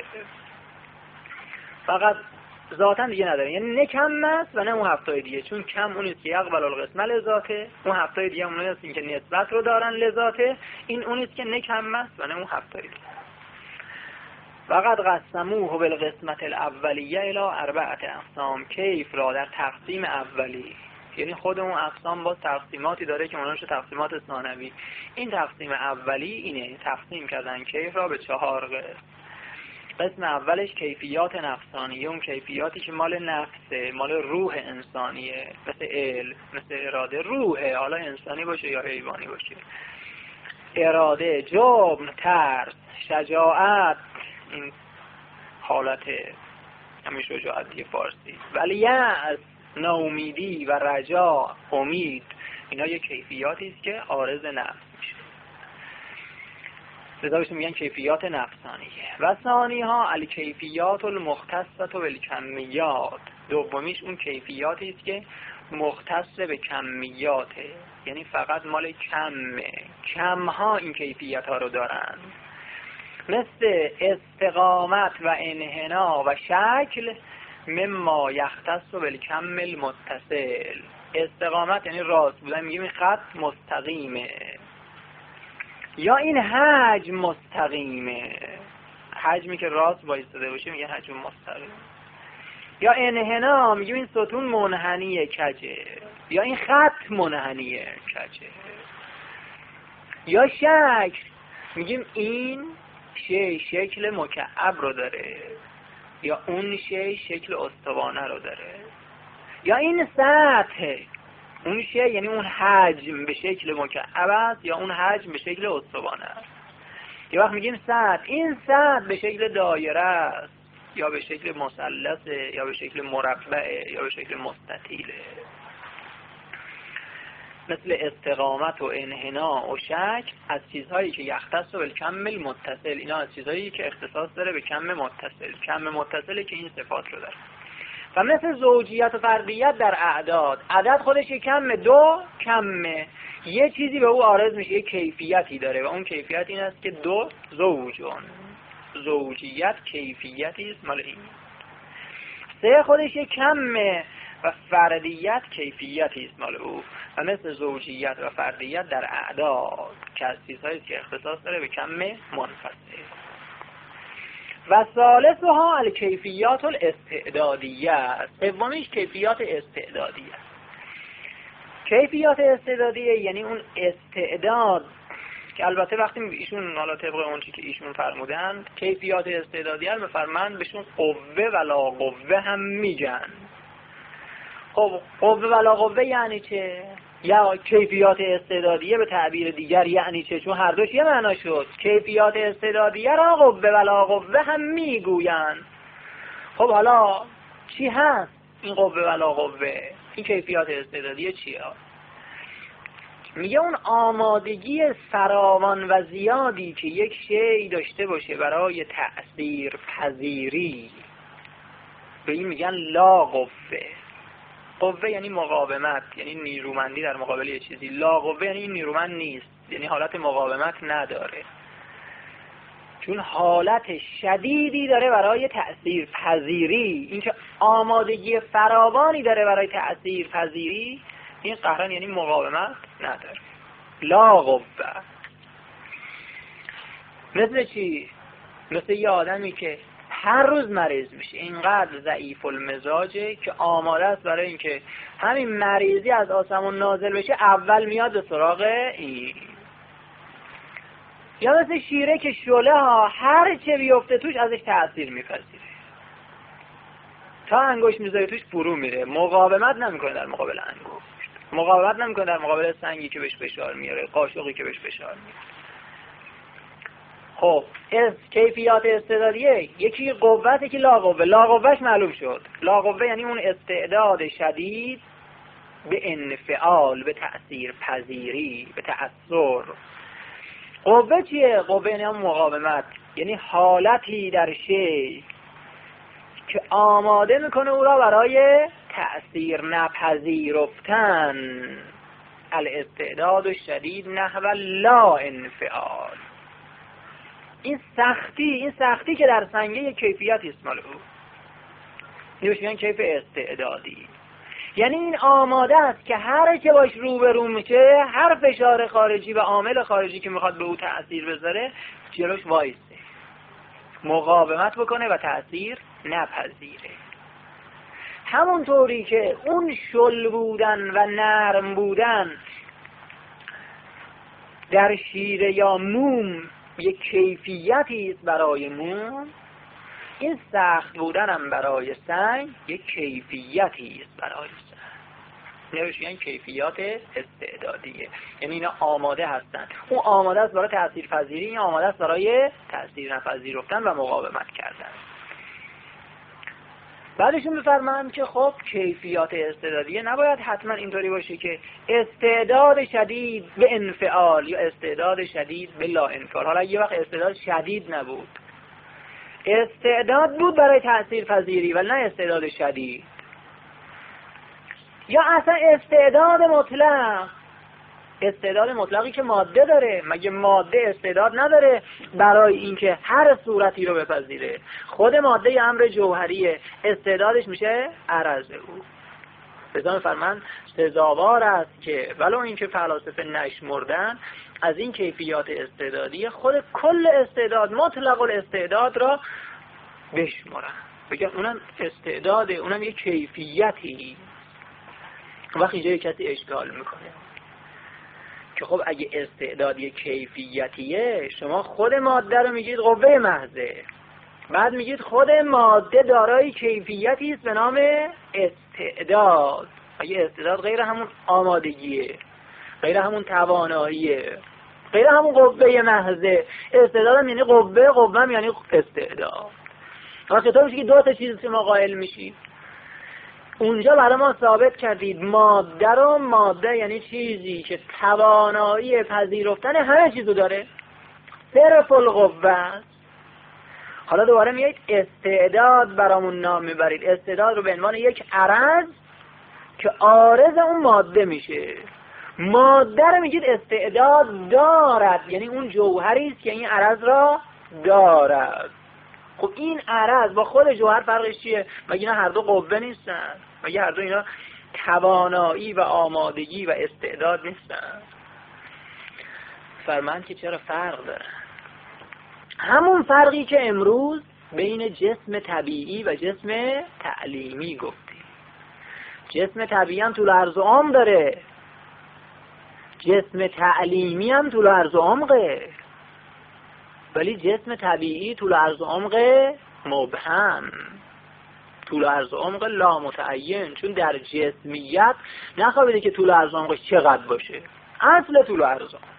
فقط ذاتا دیگه نداره، یعنی نه کم است و نه اون هفتای دیگه. چون کم اونیست که یقبل القسم لذاته، اون هفتای دیگه اونیست که نسبت رو دارن لذاته، این اونیست که نه کم است و نه اون هفتای دیگه. فقط قسموه بالقسمت الاولیه الی 4 اقسام. کیف را در تقسیم اولی، یعنی خود اون اقسام باز تقسیماتی داره که اوناشو تقسیمات ثانوی. این تقسیم اولی اینه، تقسیم کردن کیف را به 4 قسم. قسم اولش کیفیات نفسانیه، اون کیفیاتی که مال نفسه، مال روح انسانیه، مثل علم، مثل اراده. روحه، حالا انسانی باشه یا حیوانی باشه. اراده، جبن، ترس، شجاعت، این حالت همین شجاعتی فارسی، ولی یأس، ناامیدی و رجا، امید، اینا یه کیفیاتی است که عارض نفس میشه. لذا بهش میگن کیفیات نفسانیه. و ثانیها الکیفیات المختصة بالکمیات. دومیش اون کیفیاتی است که مختص به کمیاته، یعنی فقط مال کمه. کمها این کیفیت ها رو دارن، مثل استقامت و انحنا و شکل. مما یختص بالکم المتصل. استقامت یعنی راست بودن، میگیم این خط مستقیمه، یا این حجم مستقیمه، حجمی که راست بایستاده باشه میگن حجم مستقیم. یا انحنا میگیم این ستون منحنیه کجه، یا این خط منحنیه کجه. یا شکل میگیم این شکل مکعب رو داره، یا اون شکل استوانه رو داره. یا این سطح، اون یعنی اون حجم به شکل مکعب است یا اون حجم به شکل استوانه است. یه وقت میگیم سطح، این سطح به شکل دایره است یا به شکل مثلثه یا به شکل مربعه یا به شکل مستطیله. مثل استقامت و انحنا و شکل از چیزهایی که یختص بالکم المتصل، اینا از چیزهایی که اختصاص داره به کم متصل. کم متصله که این صفات رو داره. و مثل زوجیت و فردیت در اعداد، عدد خودش یک کمه، 2 کمه، یه چیزی به او عارض میشه، یه کیفیتی داره و اون کیفیت این است که 2 زوجون. زوجیت کیفیتی است مال این. 3 خودش یک کمه و فردیت کیفیتی است مال او. و مثل زوجیت و فردیت در اعداد که از چیزهایی که اختصاص داره به کم منفصل. و ثالثها الکیفیات الاستعدادیه. سومیش کیفیات استعدادیه. کیفیات استعدادیه یعنی اون استعداد که البته وقتی ایشون حالا طبق اون چیزی که ایشون فرمودن کیفیات استعدادی رو بفرمایند بهشون قوه و لا قوه هم میگن. خب قوه و لا قوه یعنی چه؟ یا کیفیات استعدادیه به تعبیر دیگر یعنی چه؟ چون هر دوش یه معنا شد. کیفیات استعدادیه را قوه و لا قوه هم میگویند. خب حالا چی هست این قوه و لا قوه؟ این کیفیات استعدادیه چیه؟ میگه اون آمادگی فراوان و زیادی که یک شی داشته باشه برای تأثیر پذیری، به این میگن لا قوه. قوه یعنی مقاومت، یعنی نیرومندی در مقابل یه چیزی. لا قوه یعنی نیرومند نیست، یعنی حالت مقاومت نداره، چون حالت شدیدی داره برای تأثیر پذیری. این که آمادگی فراوانی داره برای تأثیر پذیری، این قهرن یعنی مقاومت نداره. لا قوه. مثل چی؟ مثل یه آدمی که هر روز مریض میشه، اینقدر ضعیف المزاجه که آماده است برای اینکه همین مریضی از آسمون نازل بشه اول میاد به سراغ این. یا مثل شیره که شعله ها هر چه بیفته توش ازش تأثیر میپذیره، تا انگشت میذاره توش فرو میره، مقاومت نمیکنه در مقابل انگشت، مقاومت نمیکنه در مقابل سنگی که بهش فشار میاره، قاشقی که بهش فشار میاره. خب کیفیات استعدادیه یکی قوت، یکی لا قوه. لا قوهش معلوم شد. لا قوه یعنی اون استعداد شدید به انفعال، به تأثیر پذیری، به تأثیر. قوه چیه؟ قوه یعنی مقاومت، یعنی حالتی در شی که آماده میکنه او را برای تأثیر نپذیرفتن. الاستعداد شدید نحو لا انفعال. این سختی که در سنگه یک کیفیتی است مال او، این بهش میگن کیف استعدادی. یعنی این آماده است که هر که باش روبرو میشه، هر فشار خارجی و عامل خارجی که میخواد به او تأثیر بذاره جلوش وایسته، مقاومت بکنه و تأثیر نپذیره. همونطوری که اون شل بودن و نرم بودن در شیره یا موم یک کیفیتی است برای موم، این سخت بودن هم برای سنگ یک کیفیتی است برای سنگ. نوش میگن کیفیات استعدادیه، یعنی اینا آماده هستن. اون آماده است برای تأثیر پذیری، این آماده است برای تأثیر نپذیرفتن و مقاومت کردن. بعدشون بفرمایند که خب کیفیات استعدادیه نباید حتما اینطوری باشه که استعداد شدید به انفعال یا استعداد شدید به لا انفعال. حالا یه وقت استعداد شدید نبود، استعداد بود برای تأثیر پذیری ولی نه استعداد شدید. یا اصلا استعداد مطلق، استعداد مطلقی که ماده داره. مگه ماده استعداد نداره برای اینکه هر صورتی رو بپذیره؟ خود ماده امر جوهریه، استعدادش میشه عرض او. بذار فرمان سزاوار است که ولو اینکه فلاسفه نشمردن از این کیفیات استعدادی خود کل استعداد، مطلق الاستعداد را بشمرن، بگن اونم استعداده، اونم یه کیفیتی. وقتی جای کسی اشکال میکنه که خب اگه استعداد یه کیفیتیه، شما خود ماده رو میگید قوه محضه، بعد میگید خود ماده دارای کیفیتی است به نام استعداد. اگه استعداد غیر همون آمادگیه، غیر همون تواناییه، غیر همون قوه محضه. استعداد هم یعنی قوه، قوه هم یعنی استعداد. وقتی تو میشه که دو تا چیز که ما قائل میشید. اونجا برای ما ثابت کردید ماده رو، ماده یعنی چیزی که توانایی پذیرفتن همه چیزو داره، صرف القوه. حالا دوباره میایید استعداد برامون نام میبرید. استعداد رو به عنوان یک عرض که عارض اون ماده میشه. ماده رو میگید استعداد دارد، یعنی اون جوهری است که این عرض را دارد. خب این عرض با خود جوهر فرقش چیه؟ مگه اینا هر دو قوه نیستن؟ مگه هر دو اینا توانایی و آمادگی و استعداد نیستن؟ فرمان که چرا فرق داره؟ همون فرقی که امروز بین جسم طبیعی و جسم تعلیمی گفتیم. جسم طبیعی هم طول عرض و عمر داره، جسم تعلیمی هم طول و عرض و عمقه، ولی جسم طبیعی طول و عرض و عمق مبهم، طول و عرض و عمق لا متعین، چون در جسمیت نخوابیده که طول و عرض و عمقش چقدر باشه، اصل طول و عرض و عمق.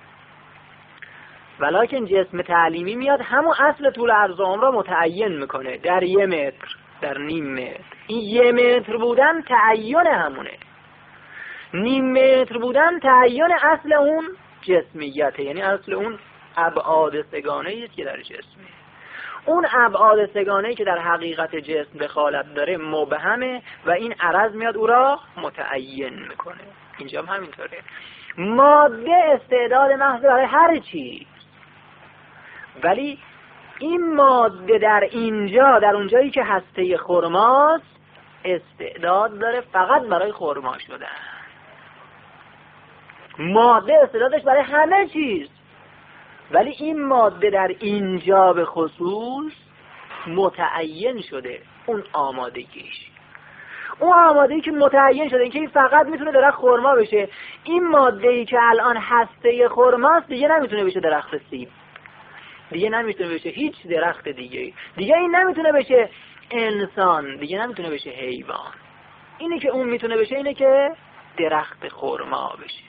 ولیکن جسم تعلیمی میاد همون اصل طول و عرض و عمق را متعین میکنه در 1 متر، در نیم متر. این 1 متر بودن تعین همونه، نیم متر بودن تعین اصل اون جسمیته، یعنی اصل اون ابعاد سگانه‌ای است که در جسمه. اون ابعاد سگانه‌ای که در حقیقت جسم دخالت داره مبهمه و این عرض میاد او را متعین میکنه. اینجا هم همینطوره. ماده استعداد محض برای هر چیز، ولی این ماده در اینجا، در اونجایی که هسته خرماست، استعداد داره فقط برای خرما شدن. ماده استعدادش برای همه چیز، ولی این ماده در اینجا به خصوص متعین شده. اون آمادگیش، اون آمادگی که متعین شده، این که این فقط میتونه درخت خرما بشه. این ماده‌ای که الان هسته خرماست دیگه نمیتونه بشه درخت سیب، دیگه نمیتونه بشه هیچ درخت دیگه، دیگه این نمیتونه بشه انسان، دیگه نمیتونه بشه حیوان. اینی که اون میتونه بشه اینه که درخت خرما بشه.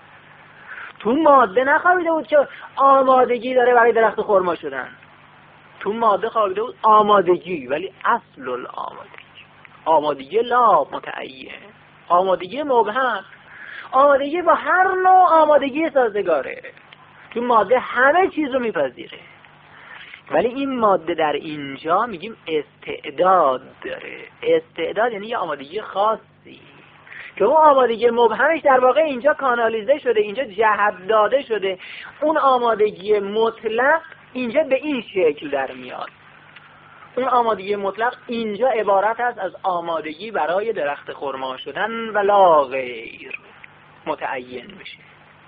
تو ماده نخوابیده بود که آمادگی داره برای درخت خرما شدن، تو ماده خوابیده بود آمادگی، ولی اصل الآمادگی، آمادگی لا متعین، آمادگی مبهم، آمادگی با هر نوع آمادگی سازگاره. تو ماده همه چیز رو میپذیره، ولی این ماده در اینجا میگیم استعداد داره. استعداد یعنی یه آمادگی خاصی که اون آمادگی مبهمش در واقع اینجا کانالیزه شده، اینجا جهت داده شده. اون آمادگی مطلق اینجا به این شکل در میاد. اون آمادگی مطلق اینجا عبارت است از آمادگی برای درخت خرما شدن و لا غیر، متعین بشه.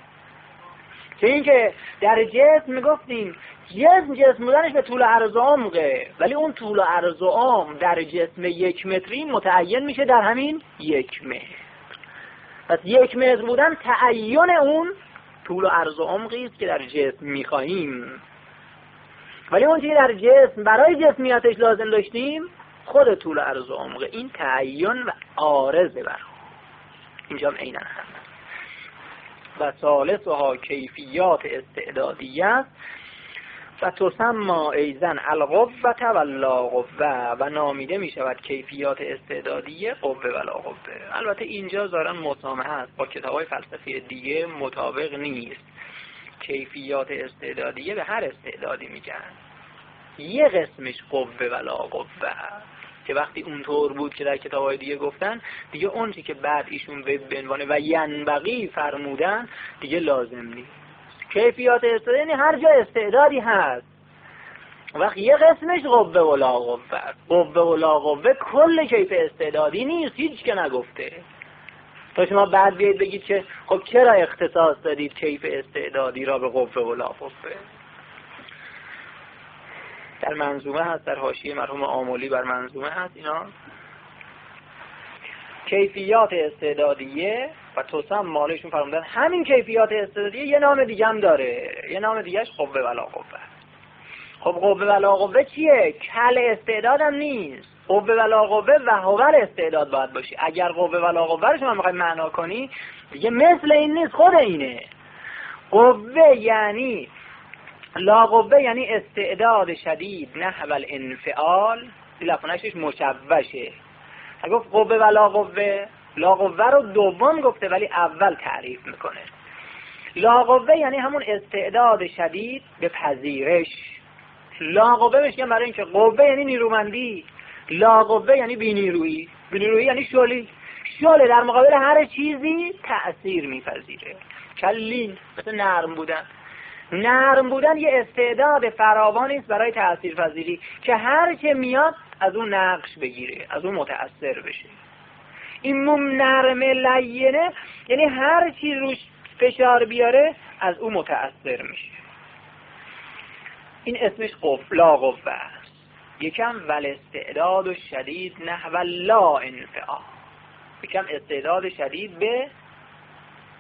که این که در جسم میگفتیم جسم بودنش به طول عرض و عمقه، ولی اون طول و عرض و عمق در جسم 1 متری متعین میشه در همین 1 متر. پس 1 متر بودن تعین اون طول و عرض و عمقی است که در جسم میخواهیم، ولی اون چیزی در جسم برای جسمیتش لازم داشتیم خود طول و عرض و عمق، این تعین و عارضه بر اینجا هم عیناً هم. و ثالثها کیفیات استعدادیه است و تسمى ایضا القوة و لا قوة، و نامیده می شود کیفیات استعدادیه قوه و لا قوه. البته اینجا ظاهرا مسامحه است، با کتاب‌های فلسفی دیگه مطابق نیست. کیفیات استعدادیه به هر استعدادی میگن، یه قسمش قوه و لا قوه، که وقتی اونطور بود که در کتاب‌های دیگه گفتن، دیگه اون چی که بعد ایشون به عنوان و ینبغی فرمودن دیگه لازم نیست. کیفیات استعداد یعنی هر جا استعدادی هست، وقتی یه قسمش قوه و لا قوه. قوه و لا قوه کل کیف استعدادی نیست، هیچ که نگفته. تا شما بعد بیاید بگید که خب چرا اختصاص دادید کیف استعدادی را به قوه و لا قوه. در منظومه هست، در حاشیه مرحوم آملی بر منظومه هست اینا. کیفیات استعدادیه و توسم مالشون فرمودن همین کیفیات استعدادیه یه نام دیگه هم داره، یه نام دیگهش قوه و لا قوه. خب قوه و لا قوه چیه؟ کل استعداد هم نیست. قوه و لا قوه و هوار استعداد باید باشه. اگر قوه و لا قوه رو شما میخوای معنا کنی دیگه مثل این نیست، خود اینه. قوه یعنی لا قوه یعنی استعداد شدید نحو الانفعال، لفظش مشوشه. اگه گفت قوه و لا قوه، لا قوه رو دوم گفته ولی اول تعریف میکنه. لا قوه یعنی همون استعداد شدید به پذیرش. لا قوه میشه برای اینکه قوه یعنی نیرومندی، لا قوه یعنی بی‌نیرویی، بی‌نیرویی یعنی شلی. شله در مقابل هر چیزی تأثیر میپذیره. کلین مثل نرم بودن. نرم بودن یه استعداد فراوانی است برای تأثیرپذیری که هر چه میاد از اون نقش بگیره، از اون متأثر بشه. این نرم لینه یعنی هر چی روش فشار بیاره از اون متأثر میشه. این اسمش لا قوه است. یکم ول استعداد و شدید نحو لا انفعال، یکم استعداد شدید به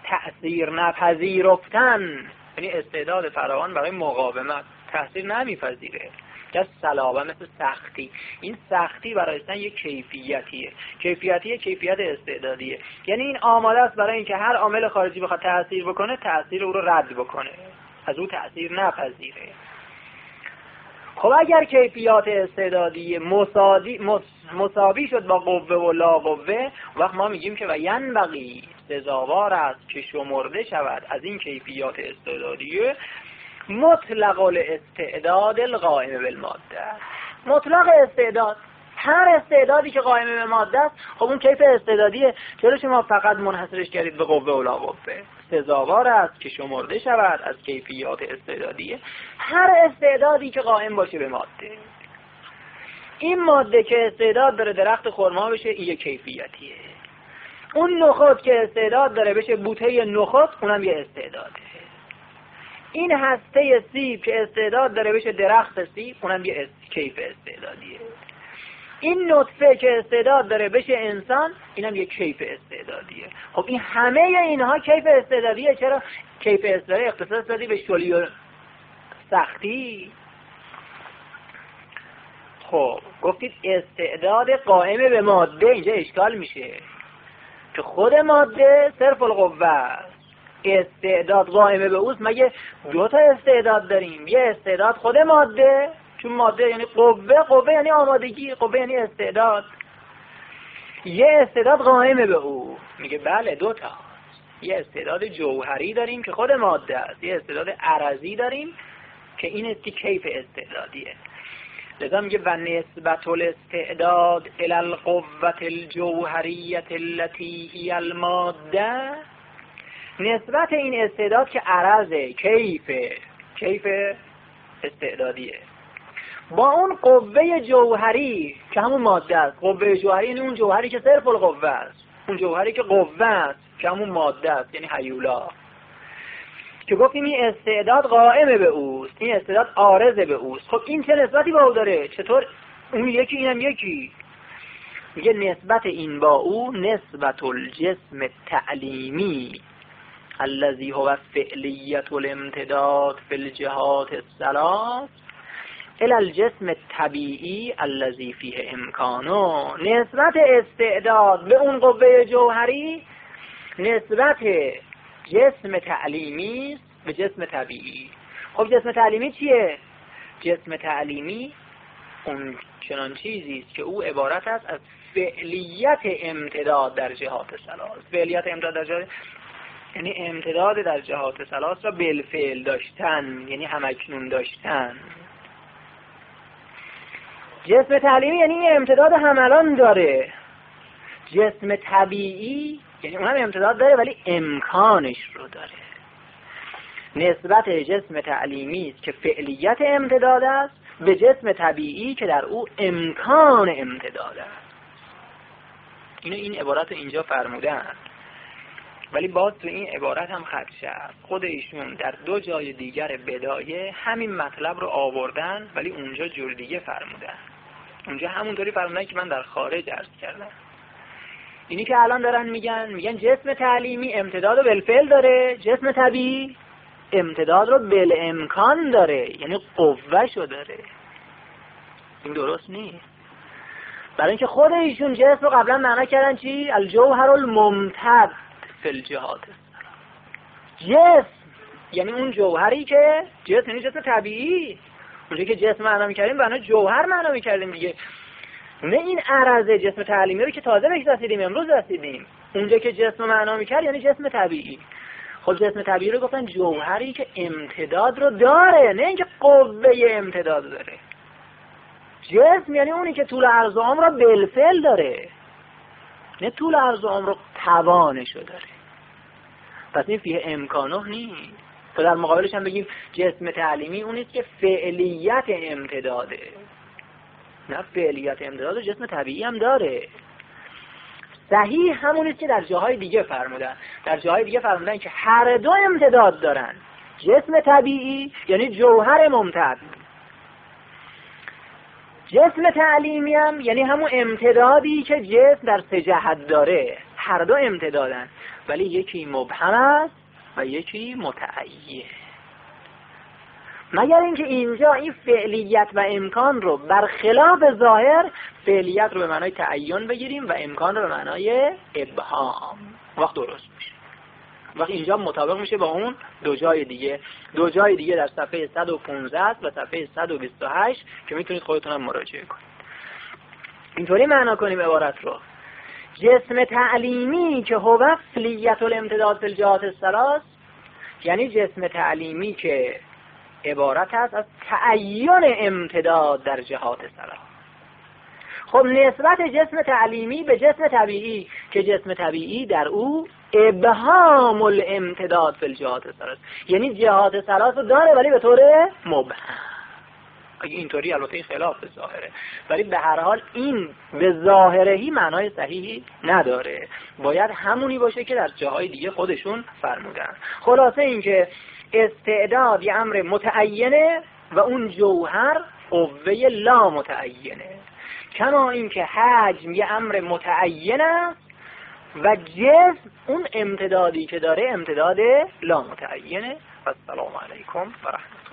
تأثیر نپذیرفتن، یعنی استعداد فراوان برای مقاومت تأثیر نمیپذیره. که صلابه مثل سختی، این سختی برای انسان یک کیفیتیه، کیفیت استعدادیه، یعنی این آماده است برای اینکه هر عامل خارجی بخواد تأثیر بکنه، تأثیر او رو رد بکنه، از او تأثیر نپذیره. خب اگر کیفیات استعدادی مساوی شد با قوه و لا قوه، وقت ما میگیم که و ینبغی سزاوار است که شمرده شود از این کیفیات استعدادی مطلق الاستعداد القائم بالماده. مطلق استعداد، هر استعدادی که قائم به ماده است، خب اون کیف استعدادیه. چرا شما فقط منحصرش کردید به قوه و لا قوه؟ سزاوار است که شمرده شود از کیفیات استعدادی هر استعدادی که قائم باشه به ماده. این ماده که استعداد داره درخت خرما بشه، این کیفیتیه. اون نخود که استعداد داره بشه بوته نخود، اونم یه استعداده. این هسته سیب که استعداد داره بشه درخت سیب، اونم یه کیف استعدادیه. این نطفه که استعداد داره بشه انسان، اینم یه کیف استعدادیه. خب این همه اینها کیف استعدادیه. چرا کیف استعدادی اختصاص دادی به شلی و سختی؟ خب گفتید استعداد قائم به ماده، اینجا اشکال میشه که خود ماده صرف القوه است، استعداد قائمه به اوست. مگه دو تا استعداد داریم، یه استعداد خود ماده، چون ماده یعنی قوه یعنی آمادگی، قوه یعنی استعداد، یه استعداد قائمه به او. میگه بله دو تا، یه استعداد جوهری داریم که خود ماده است، یه استعداد عرضی داریم که این است که کیف استعدادیه. لذا میگه و نسبت الاستعداد الی القوة الجوهریة التي هی الماده، نسبت این استعداد که عرضه، کیف استعدادیه، با اون قوه جوهری که همون ماده است. قوه جوهری یعنی اون جوهری که صرف القوه است، اون جوهری که قوه است که همون ماده است، یعنی هیولا، که گفتیم این استعداد قائم به اوست، این استعداد عارض به اوست. خب این چه نسبتی با او داره؟ چطور اون یکی اینم یکی؟ میگه نسبت این با او نسبت الجسم تعلیمی الذي هو فعلیت الامتداد فی الجهات الثلاث الى الجسم الطبیعی الذي فیه امکانه. نسبت استعداد به اون قوه جوهری نسبت جسم تعلیمی به جسم طبیعی. خب جسم تعلیمی چیه؟ جسم تعلیمی اون چنان چیزی است که او عبارت است از فعلیت امتداد در جهات ثلاث. فعلیت امتداد در جهات یعنی امتداد در جهات ثلاث را بالفعل داشتن، یعنی همکنون داشتن. جسم تعلیمی یعنی امتداد همالان داره. جسم طبیعی یعنی اون هم امتداد داره ولی امکانش رو داره. نسبت جسم تعلیمی است که فعلیت امتداد است به جسم طبیعی که در او امکان امتداد است. این عبارت اینجا فرمودن، ولی باز تو این عبارت هم خدشه است. خود ایشون در دو جای دیگر بدایه همین مطلب رو آوردن، ولی اونجا جور دیگه فرمودن. اونجا همونطوری فرمودن که من در خارج عرض کردم. اینی که الان دارن میگن جسم تعلیمی امتداد رو بالفعل داره، جسم طبیعی امتداد رو بالامکان داره، یعنی قوه‌شو داره. این درست نیست. برای اینکه خود ایشون جسم رو قبلا معنا کردن چی؟ الجوهر الممتد فی الجهات. جسم یعنی اون جوهری که جسم یعنی جسم طبیعی. اونجا که جسم معنا می‌کردیم برای جوهر معنا می‌کردیم دیگه. نه این عرضه جسم تعلیمی رو که تازه بهش رسیدیم، امروز رسیدیم. اونجا که جسم معنا می‌کرد یعنی جسم طبیعی. خب جسم طبیعی رو گفتن جوهری که امتداد رو داره، نه اینکه قوه امتداد داره. جسم یعنی اونی که طول عرض و عمر رو بالفعل داره، نه طول عرض و عمر رو توانشو داره. پس این فیه امکانه نیست. تو در مقابلش هم بگیم جسم تعلیمی اونیست که فعلیت امتداده، نه فعلیت امتداد و جسم طبیعی هم داره. صحیح همونیست که در جاهای دیگه فرمودن. در جاهای دیگه فرمودن که هر دو امتداد دارن. جسم طبیعی یعنی جوهر ممتد، جسم تعلیمی هم یعنی همون امتدادی که جسم در سه جهت داره. هر دو امتدادن، ولی یکی مبهم است و یکی متعین. مگر اینکه اینجا این فعلیت و امکان رو برخلاف ظاهر، فعلیت رو به معنای تعین بگیریم و امکان رو به معنای ابهام، وقت درست میشه. وقت اینجا مطابق میشه با اون دو جای دیگه در صفحه 115 و صفحه 128 که میتونید خودتون هم مراجعه کنید. اینطوری معنا کنیم عبارت رو: جسم تعلیمی که هو فعلیت الامتداد فی الجهات الثلاث، یعنی جسم تعلیمی که عبارت است از تعین امتداد در جهات ثلاث. خب نسبت جسم تعلیمی به جسم طبیعی که جسم طبیعی در او ابهام الامتداد فی الجهات الثلاث، یعنی جهات ثلاث رو داره ولی به طور مبهم. اگه اینطوری البته این خلاف ظاهره، ولی به هر حال این به ظاهرهی معنای صحیحی نداره، باید همونی باشه که در جاهای دیگه خودشون فرمودن. خلاصه این که استعداد یه امر متعینه و اون جوهر قوه لا متعینه، کما این که حجم یه امر متعین است و جسم اون امتدادی که داره امتداد لا متعینه. السلام علیکم و رحمت الله.